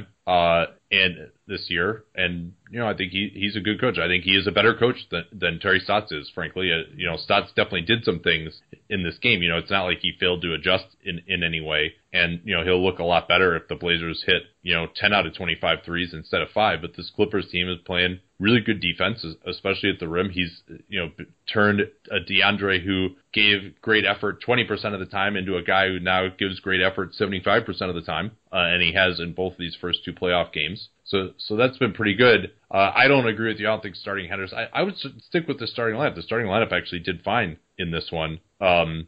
and this year. And, I think he's a good coach. I think he is a better coach than Terry Stotts is, frankly. Stotts definitely did some things in this game. It's not like he failed to adjust in any way. And, he'll look a lot better if the Blazers hit, 10 out of 25 threes instead of 5. But this Clippers team is playing really good defense, especially at the rim. He's, turned a DeAndre who gave great effort 20% of the time into a guy who now gives great effort 75% of the time. And he has in both of these first 2 playoff games. games. So that's been pretty good. I don't agree with you. I don't think starting Henderson. I would stick with the starting lineup. The starting lineup actually did fine in this one. And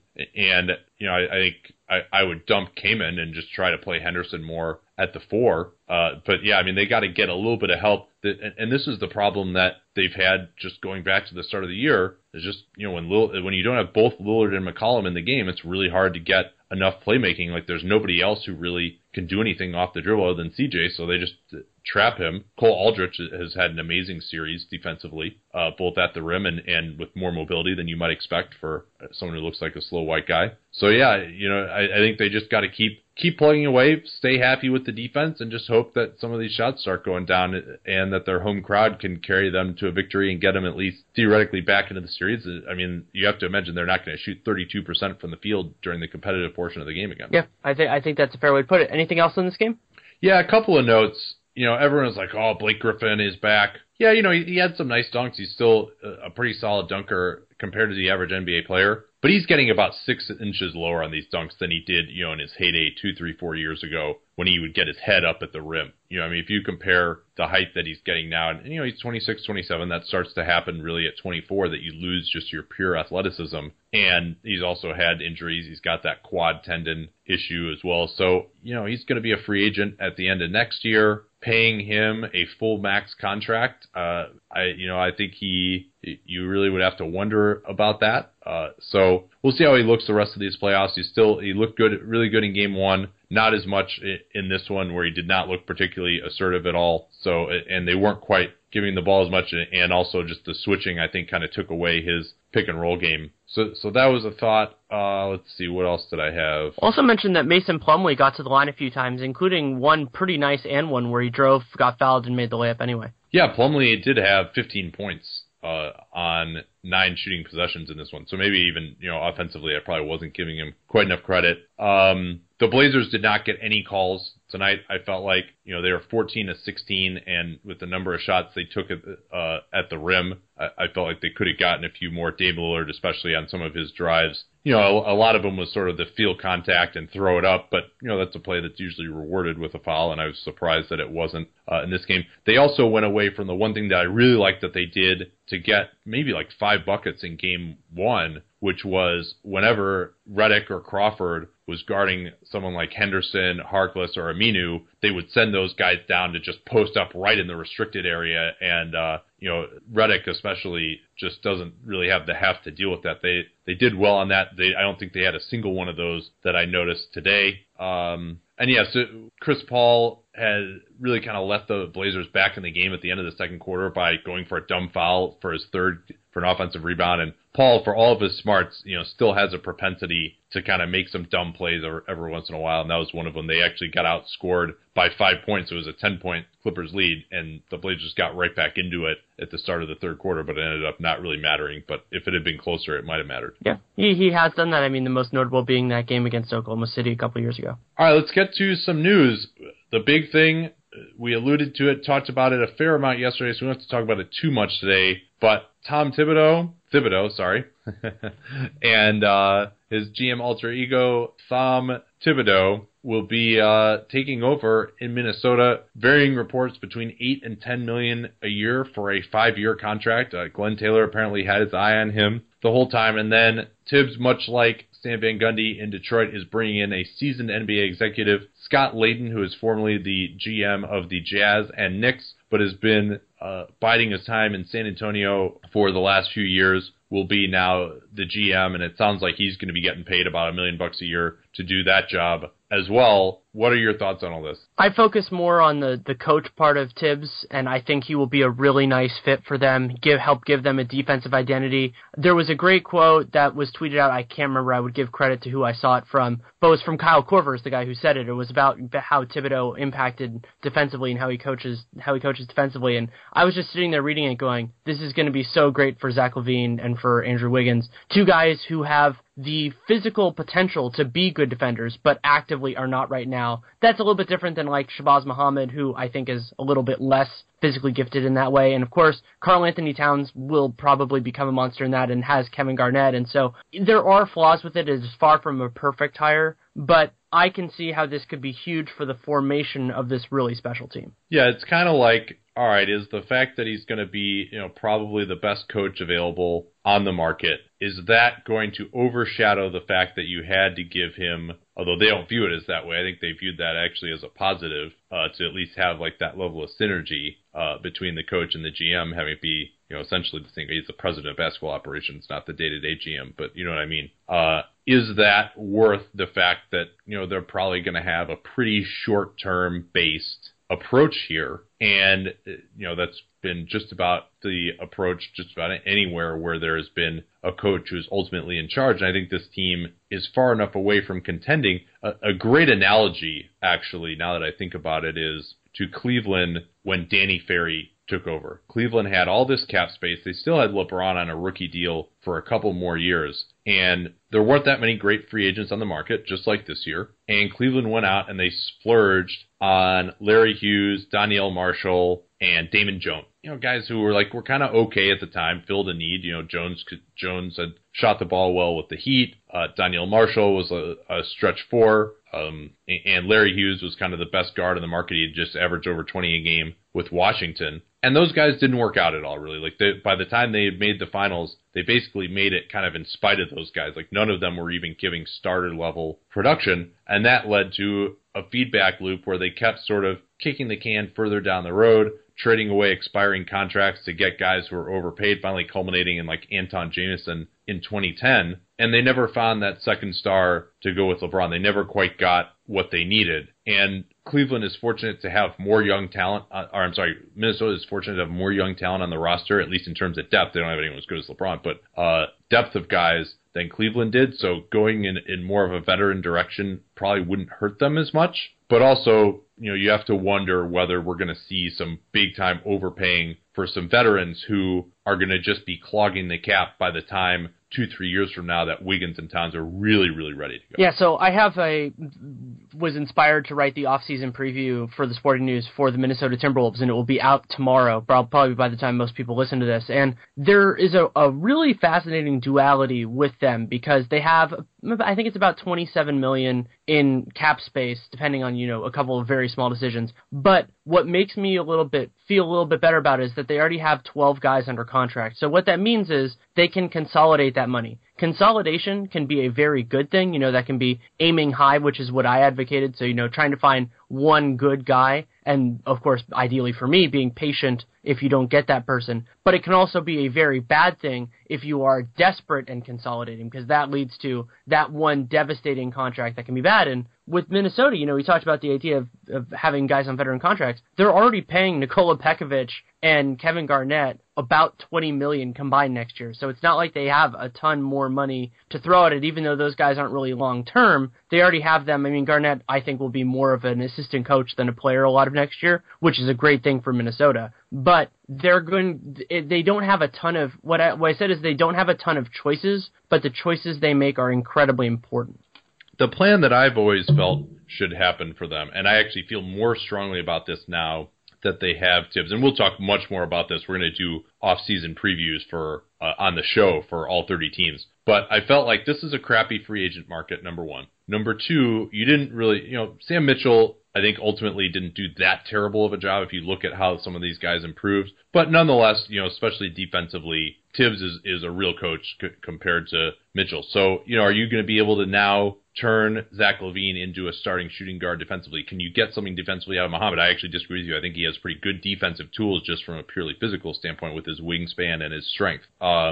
I think I would dump Kaman and just try to play Henderson more at the 4. But yeah, I mean, they got to get a little bit of help. And this is the problem that they've had just going back to the start of the year. Is just, when you don't have both Lillard and McCollum in the game, it's really hard to get enough playmaking. Like, there's nobody else who really can do anything off the dribble other than CJ, so they just trap him. Cole Aldrich has had an amazing series defensively, both at the rim and with more mobility than you might expect for someone who looks like a slow white guy. So yeah, I think they just got to keep plugging away, stay happy with the defense, and just hope that some of these shots start going down and that their home crowd can carry them to a victory and get them at least theoretically back into the series. I mean, you have to imagine they're not going to shoot 32% from the field during the competitive portion of the game again.
Yeah, I think that's a fair way to put it. Anything else in this game?
Yeah, a couple of notes. Everyone's like, oh, Blake Griffin is back. Yeah, he had some nice dunks. He's still a pretty solid dunker compared to the average NBA player. But he's getting about 6 inches lower on these dunks than he did, in his heyday 2, 3, 4 years ago when he would get his head up at the rim. If you compare the height that he's getting now, and, he's 26, 27, that starts to happen really at 24, that you lose just your pure athleticism. And he's also had injuries. He's got that quad tendon issue as well. So, he's going to be a free agent at the end of next year. Paying him a full max contract, I think you really would have to wonder about that. So we'll see how he looks the rest of these playoffs. He looked good, really good in game 1. Not as much in this one, where he did not look particularly assertive at all. So, and they weren't quite giving the ball as much, and also just the switching, I think, kind of took away his pick and roll game. So that was a thought. Let's see, what else did I have?
Also mentioned that Mason Plumlee got to the line a few times, including one pretty nice and one where he drove, got fouled, and made the layup anyway. Yeah,
Plumlee did have 15 points on 9 shooting possessions in this one. So maybe even, offensively, I probably wasn't giving him quite enough credit. The Blazers did not get any calls tonight. I felt like, they were 14 of 16, and with the number of shots they took at the rim, I felt like they could have gotten a few more. Dame Lillard, especially on some of his drives. A lot of them was sort of the field contact and throw it up, but, that's a play that's usually rewarded with a foul, and I was surprised that it wasn't in this game. They also went away from the one thing that I really liked that they did to get maybe like 5 buckets in game 1, which was whenever Redick or Crawford was guarding someone like Henderson, Harkless, or Aminu, they would send those guys down to just post up right in the restricted area, and Redick especially just doesn't really have the heft to deal with that. They did well on that. I don't think they had a single one of those that I noticed today. And yeah, so Chris Paul had really kind of left the Blazers back in the game at the end of the second quarter by going for a dumb foul for his third for an offensive rebound. And Paul, for all of his smarts, still has a propensity to kind of make some dumb plays every once in a while. And that was one of them. They actually got outscored by 5 points. It was a 10-point Clippers lead, and the Blazers got right back into it at the start of the third quarter, but it ended up not really mattering. But if it had been closer, it might have mattered.
Yeah, he has done that. I mean, the most notable being that game against Oklahoma City a couple years ago.
All right, let's get to some news. The big thing, we alluded to it, talked about it a fair amount yesterday, so we don't have to talk about it too much today. But Tom Thibodeau, and his GM alter ego, Thom Thibodeau, will be taking over in Minnesota. Varying reports between $8 and $10 million a year for a 5-year contract. Glenn Taylor apparently had his eye on him the whole time. And then Tibbs, much like Stan Van Gundy in Detroit, is bringing in a seasoned NBA executive, Scott Layden, who is formerly the GM of the Jazz and Knicks, but has been biding his time in San Antonio for the last few years, will be now the GM, and it sounds like he's going to be getting paid about $1 million a year to do that job as well. What are your thoughts on all this?
I focus more on the coach part of Tibbs, and I think he will be a really nice fit for them, help give them a defensive identity. There was a great quote that was tweeted out. I can't remember. I would give credit to who I saw it from, but it was from Kyle Korver, the guy who said it. It was about how Thibodeau impacted defensively and how he coaches defensively. And I was just sitting there reading it going, this is going to be so great for Zach LaVine and for Andrew Wiggins, two guys who have the physical potential to be good defenders, but actively are not right now. That's a little bit different than like Shabazz Muhammad, who I think is a little bit less physically gifted in that way. And of course, Karl Anthony Towns will probably become a monster in that and has Kevin Garnett. And so there are flaws with it. It is far from a perfect hire, but I can see how this could be huge for the formation of this really special team.
Yeah, it's kind of like, all right, is the fact that he's going to be, probably the best coach available on the market, is that going to overshadow the fact that you had to give him, although they don't view it as that way, I think they viewed that actually as a positive, to at least have like that level of synergy between the coach and the GM, having it be, essentially the thing. He's the president of basketball operations, not the day-to-day GM, but you know what I mean. Is that worth the fact that, they're probably going to have a pretty short-term based approach here? And, that's been just about the approach just about anywhere where there has been a coach who's ultimately in charge. And I think this team is far enough away from contending. A great analogy, actually, now that I think about it, is to Cleveland when Danny Ferry took over. Cleveland had all this cap space. They still had LeBron on a rookie deal for a couple more years. And there weren't that many great free agents on the market, just like this year. And Cleveland went out and they splurged on Larry Hughes, Danielle Marshall, and Damon Jones. Guys who were kind of okay at the time, filled a need. Jones had shot the ball well with the Heat. Danielle Marshall was a stretch four. And Larry Hughes was kind of the best guard in the market. He had just averaged over 20 a game with Washington. And those guys didn't work out at all, really. By the time they had made the finals, they basically made it kind of in spite of those guys. None of them were even giving starter-level production. And that led to a feedback loop where they kept sort of kicking the can further down the road, trading away expiring contracts to get guys who were overpaid, finally culminating in Anton Jamison in 2010. And they never found that second star to go with LeBron. They never quite got what they needed. And Cleveland is fortunate to have more young talent, Minnesota is fortunate to have more young talent on the roster, at least in terms of depth. They don't have anyone as good as LeBron, but depth of guys than Cleveland did. So going in more of a veteran direction probably wouldn't hurt them as much. But also, you have to wonder whether we're going to see some big-time overpaying for some veterans who are going to just be clogging the cap by the time 2-3 years from now that Wiggins and Towns are really, really ready to go.
Yeah, so I was inspired to write the off-season preview for the Sporting News for the Minnesota Timberwolves, and it will be out tomorrow, probably by the time most people listen to this. And there is a really fascinating duality with them because they have, I think it's about $27 million in cap space, depending on, a couple of very small decisions. But what makes me feel a little bit better about it is that they already have 12 guys under contract. So what that means is they can consolidate that money. Consolidation can be a very good thing. That can be aiming high, which is what I advocated. So, trying to find one good guy. And, of course, ideally for me, being patient if you don't get that person. But it can also be a very bad thing if you are desperate and consolidating, because that leads to that one devastating contract that can be bad. And with Minnesota, we talked about the idea of having guys on veteran contracts. They're already paying Nikola Pekovic and Kevin Garnett about $20 million combined next year. So it's not like they have a ton more money to throw at it, even though those guys aren't really long-term. They already have them. I mean, Garnett, I think, will be more of an assistant coach than a player a lot of next year, which is a great thing for Minnesota. But they don't have a ton of, what I said is they don't have a ton of choices, but the choices they make are incredibly important.
The plan that I've always felt should happen for them, and I actually feel more strongly about this now that they have Tibbs, and we'll talk much more about this. We're going to do off-season previews for on the show for all 30 teams. But I felt like this is a crappy free agent market, number one. Number two, you didn't really, Sam Mitchell, I think ultimately didn't do that terrible of a job if you look at how some of these guys improved. But nonetheless, especially defensively, Tibbs is a real coach compared to Mitchell. So, are you going to be able to now turn Zach LaVine into a starting shooting guard defensively? Can you get something defensively out of Muhammad? I actually disagree with you. I think he has pretty good defensive tools just from a purely physical standpoint with his wingspan and his strength.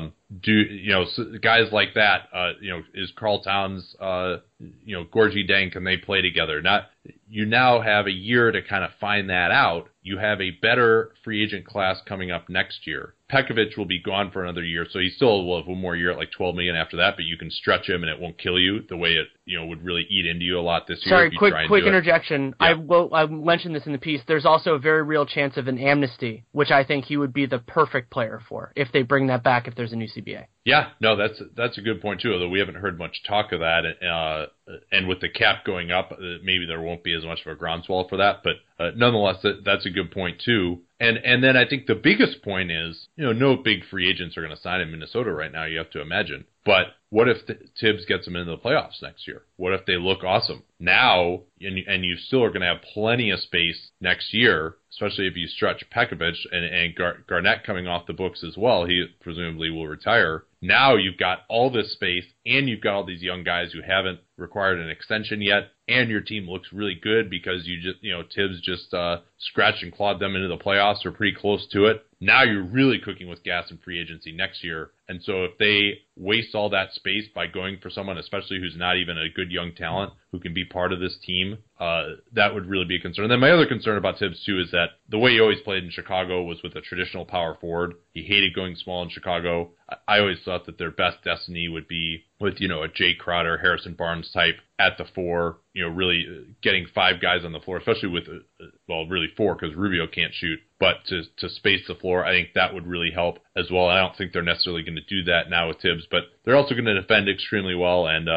Guys like that, is Karl Towns, Gorgui Dieng, can they play together? You now have a year to kind of find that out. You have a better free agent class coming up next year. Pekovic will be gone for another year, so he still will have one more year at like $12 million after that, but you can stretch him and it won't kill you the way it would really eat into you a lot this year.
Sorry, quick interjection. Yeah. I mentioned this in the piece. There's also a very real chance of an amnesty, which I think he would be the perfect player for if they bring that back if there's a new CBA.
Yeah, no, that's a good point too, although we haven't heard much talk of that. And with the cap going up, maybe there won't be as much of a groundswell for that. But nonetheless, that's a good point too. And then I think the biggest point is, no big free agents are going to sign in Minnesota right now, you have to imagine. But what if Tibbs gets them into the playoffs next year? What if they look awesome? Now, and you still are going to have plenty of space next year, especially if you stretch Pekovic and Garnett coming off the books as well. He presumably will retire. Now you've got all this space, and you've got all these young guys who haven't required an extension yet, and your team looks really good because Tibbs just scratched and clawed them into the playoffs or pretty close to it. Now you're really cooking with gas in free agency next year. And so if they waste all that space by going for someone, especially who's not even a good young talent, who can be part of this team, that would really be a concern. And then my other concern about Tibbs, too, is that the way he always played in Chicago was with a traditional power forward. He hated going small in Chicago. I always thought that their best destiny would be with, a Jay Crowder, Harrison Barnes type at the 4, really getting 5 guys on the floor, especially with, really 4 because Rubio can't shoot, but to space the floor, I think that would really help as well. I don't think they're necessarily going to do that now with Tibbs, but they're also going to defend extremely well. And,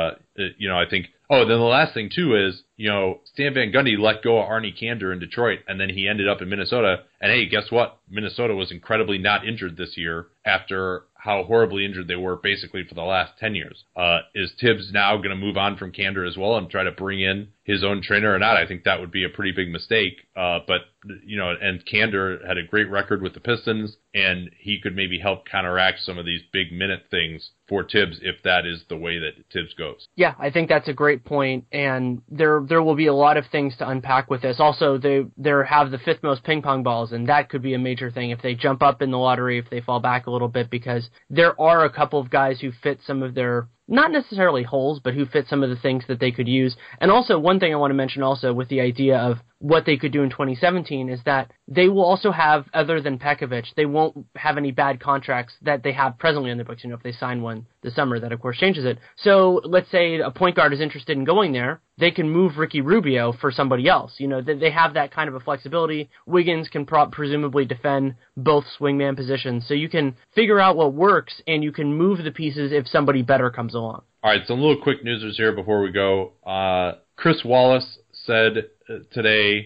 I think, then the last thing too is, Stan Van Gundy let go of Arnie Kander in Detroit, and then he ended up in Minnesota. And hey, guess what? Minnesota was incredibly not injured this year after how horribly injured they were basically for the last 10 years. Is Tibbs now going to move on from Kander as well and try to bring in his own trainer or not? I think that would be a pretty big mistake. But and Kander had a great record with the Pistons, and he could maybe help counteract some of these big minute things for Tibbs if that is the way that Tibbs goes.
Yeah, I think that's a great point, and there will be a lot of things to unpack with this. Also, they have the 5th most ping pong balls, and that could be a major thing if they jump up in the lottery, if they fall back a little bit, because there are a couple of guys who fit some of their, not necessarily holes, but who fit some of the things that they could use. And also, one thing I want to mention also with the idea of what they could do in 2017 is that they will also have, other than Pekovic, they won't have any bad contracts that they have presently on their books. If they sign one this summer, that of course changes it. So let's say a point guard is interested in going there, they can move Ricky Rubio for somebody else. They have that kind of a flexibility. Wiggins can presumably defend both swingman positions. So you can figure out what works, and you can move the pieces if somebody better comes along.
All right, some little quick newsers here before we go. Chris Wallace said today,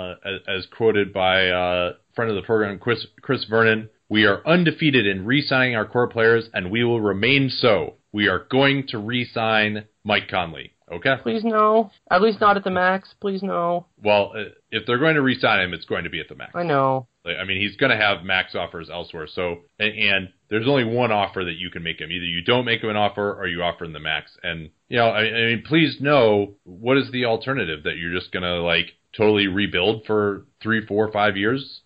as quoted by a friend of the program, Chris Vernon, "We are undefeated in re-signing our core players, and we will remain so. We are going to re-sign Mike Conley." Okay?
Please no. At least not at the max. Please no.
Well, if they're going to re-sign him, it's going to be at the max.
I know.
He's going to have max offers elsewhere. So, and there's only one offer that you can make him. Either you don't make him an offer or you offer him the max. And, please know, what is the alternative? That you're just going to, totally rebuild for 3, 4, 5 years?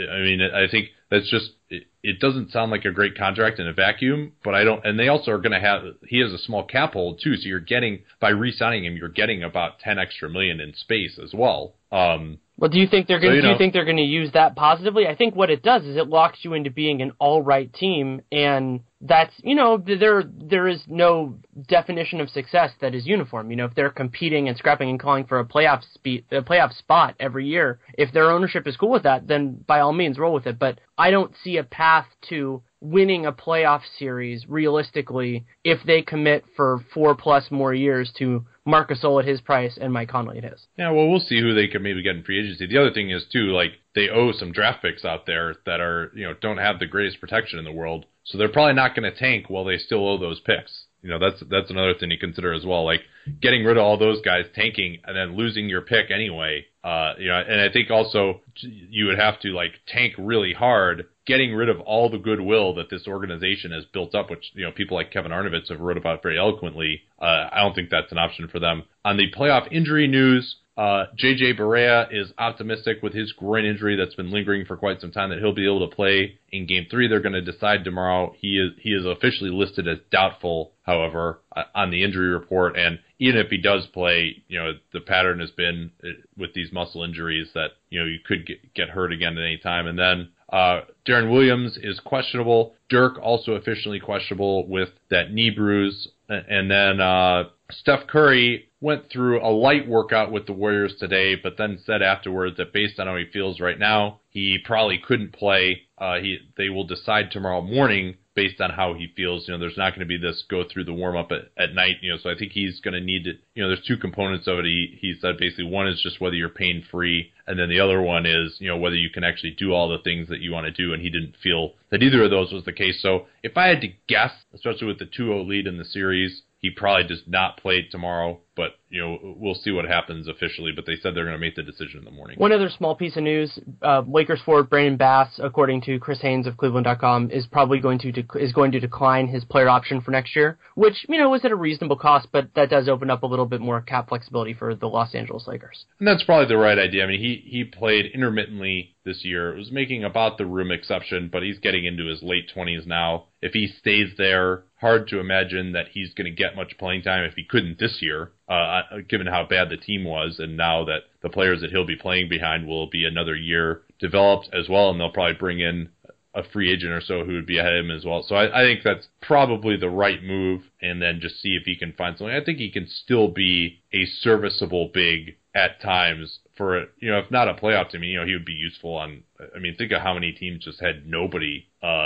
I think that's just, it doesn't sound like a great contract in a vacuum, but and they also are going to he has a small cap hold too, so you're getting, by re-signing him, you're getting about 10 extra million in space as well.
Well, do you think they're going to use that positively? I think what it does is it locks you into being an all right team, and that's, there is no definition of success that is uniform. If they're competing and scrapping and calling for a playoff spot every year, if their ownership is cool with that, then by all means roll with it. But I don't see a path to winning a playoff series realistically if they commit for 4+ more years to Marc Gasol at his price and Mike Conley at his.
Yeah, well, we'll see who they could maybe get in free agency. The other thing is, too, they owe some draft picks out there that are, don't have the greatest protection in the world. So they're probably not going to tank while they still owe those picks. That's another thing to consider as well. Getting rid of all those guys, tanking, and then losing your pick anyway. And I think also you would have to tank really hard, getting rid of all the goodwill that this organization has built up, which people like Kevin Arnovitz have wrote about very eloquently. I don't think that's an option for them. On the playoff injury news, JJ Barea is optimistic with his groin injury that's been lingering for quite some time that he'll be able to play in Game 3. They're going to decide tomorrow. He is officially listed as doubtful, however, on the injury report. And even if he does play, the pattern has been with these muscle injuries that you could get hurt again at any time. And then Deron Williams is questionable. Dirk also officially questionable with that knee bruise. And then Steph Curry went through a light workout with the Warriors today, but then said afterwards that based on how he feels right now, he probably couldn't play they will decide tomorrow morning based on how he feels. There's not going to be this go through the warm up at night. So I think he's going to need to. There's two components of it. He said basically one is just whether you're pain free, and then the other one is whether you can actually do all the things that you want to do. And he didn't feel that either of those was the case. So if I had to guess, especially with the 2-0 lead in the series, he probably does not play tomorrow, but we'll see what happens officially. But they said they're going to make the decision in the morning.
One other small piece of news: Lakers forward Brandon Bass, according to Chris Haynes of Cleveland.com, is probably going to decline his player option for next year, which was at a reasonable cost, but that does open up a little bit more cap flexibility for the Los Angeles Lakers.
And that's probably the right idea. I mean, he played intermittently this year. It was making about the room exception, but he's getting into his late 20s now. If he stays there, hard to imagine that he's going to get much playing time if he couldn't this year, given how bad the team was, and now that the players that he'll be playing behind will be another year developed as well, and they'll probably bring in a free agent or so who would be ahead of him as well. So I think that's probably the right move, and then just see if he can find something. I think he can still be a serviceable big at times for, if not a playoff team, he would be useful on, think of how many teams just had nobody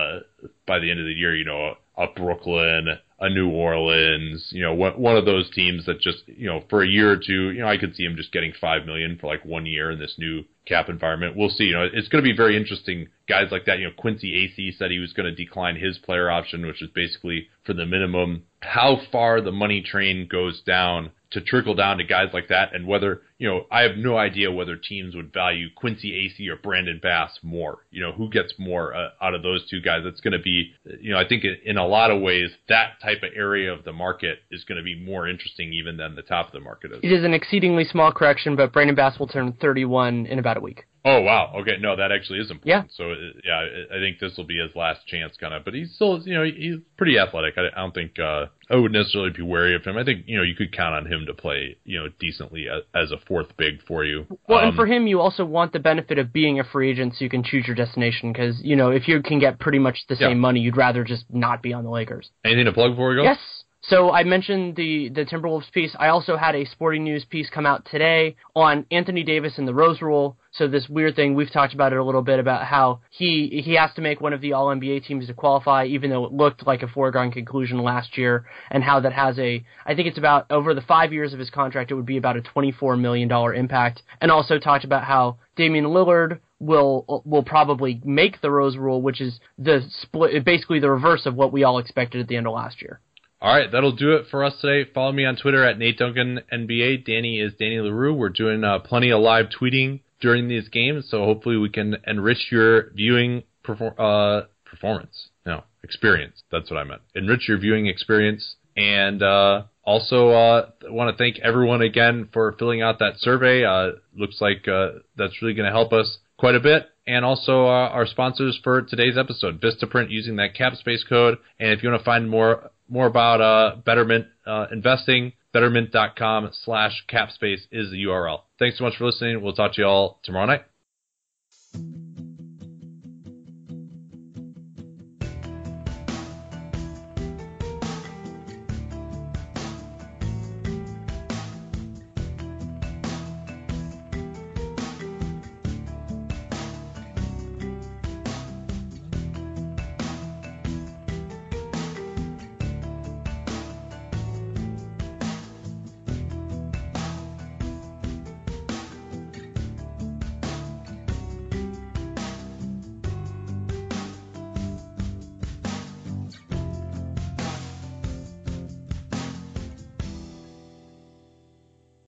by the end of the year, a Brooklyn, a New Orleans, one of those teams that just, for a year or two, I could see him just getting $5 million for like 1 year in this new cap environment. We'll see. It's going to be very interesting. Guys like that, Quincy Acy said he was going to decline his player option, which is basically for the minimum. How far the money train goes down to trickle down to guys like that, and whether, I have no idea whether teams would value Quincy Acy or Brandon Bass more. Who gets more out of those two guys? It's going to be, I think in a lot of ways, that type of area of the market is going to be more interesting even than the top of the market is.
It is an exceedingly small correction, but Brandon Bass will turn 31 in about a week.
Oh, wow. Okay, no, that actually is important.
Yeah.
So, I think this will be his last chance, kind of. But he's still, he's pretty athletic. I don't think I would necessarily be wary of him. I think, you could count on him to play, decently as a fourth big for you.
Well, and for him, you also want the benefit of being a free agent so you can choose your destination. Because, if you can get pretty much the same money, you'd rather just not be on the Lakers.
Anything to plug before we go?
Yes. So I mentioned the Timberwolves piece. I also had a Sporting News piece come out today on Anthony Davis and the Rose Rule. So this weird thing, we've talked about it a little bit, about how he has to make one of the All-NBA teams to qualify, even though it looked like a foregone conclusion last year, and how that has I think it's about, over the 5 years of his contract, it would be about a $24 million impact. And also talked about how Damian Lillard will probably make the Rose Rule, which is basically the reverse of what we all expected at the end of last year.
All right, that'll do it for us today. Follow me on Twitter at Nate Duncan NBA. Danny is Danny LaRue. We're doing plenty of live tweeting during these games, so hopefully we can enrich your viewing experience. That's what I meant. Enrich your viewing experience. And also want to thank everyone again for filling out that survey. Looks like that's really going to help us quite a bit. And also our sponsors for today's episode, Vistaprint, using that CapSpace code. And if you want to find more about Betterment investing, betterment.com/capspace is the URL. Thanks so much for listening. We'll talk to you all tomorrow night.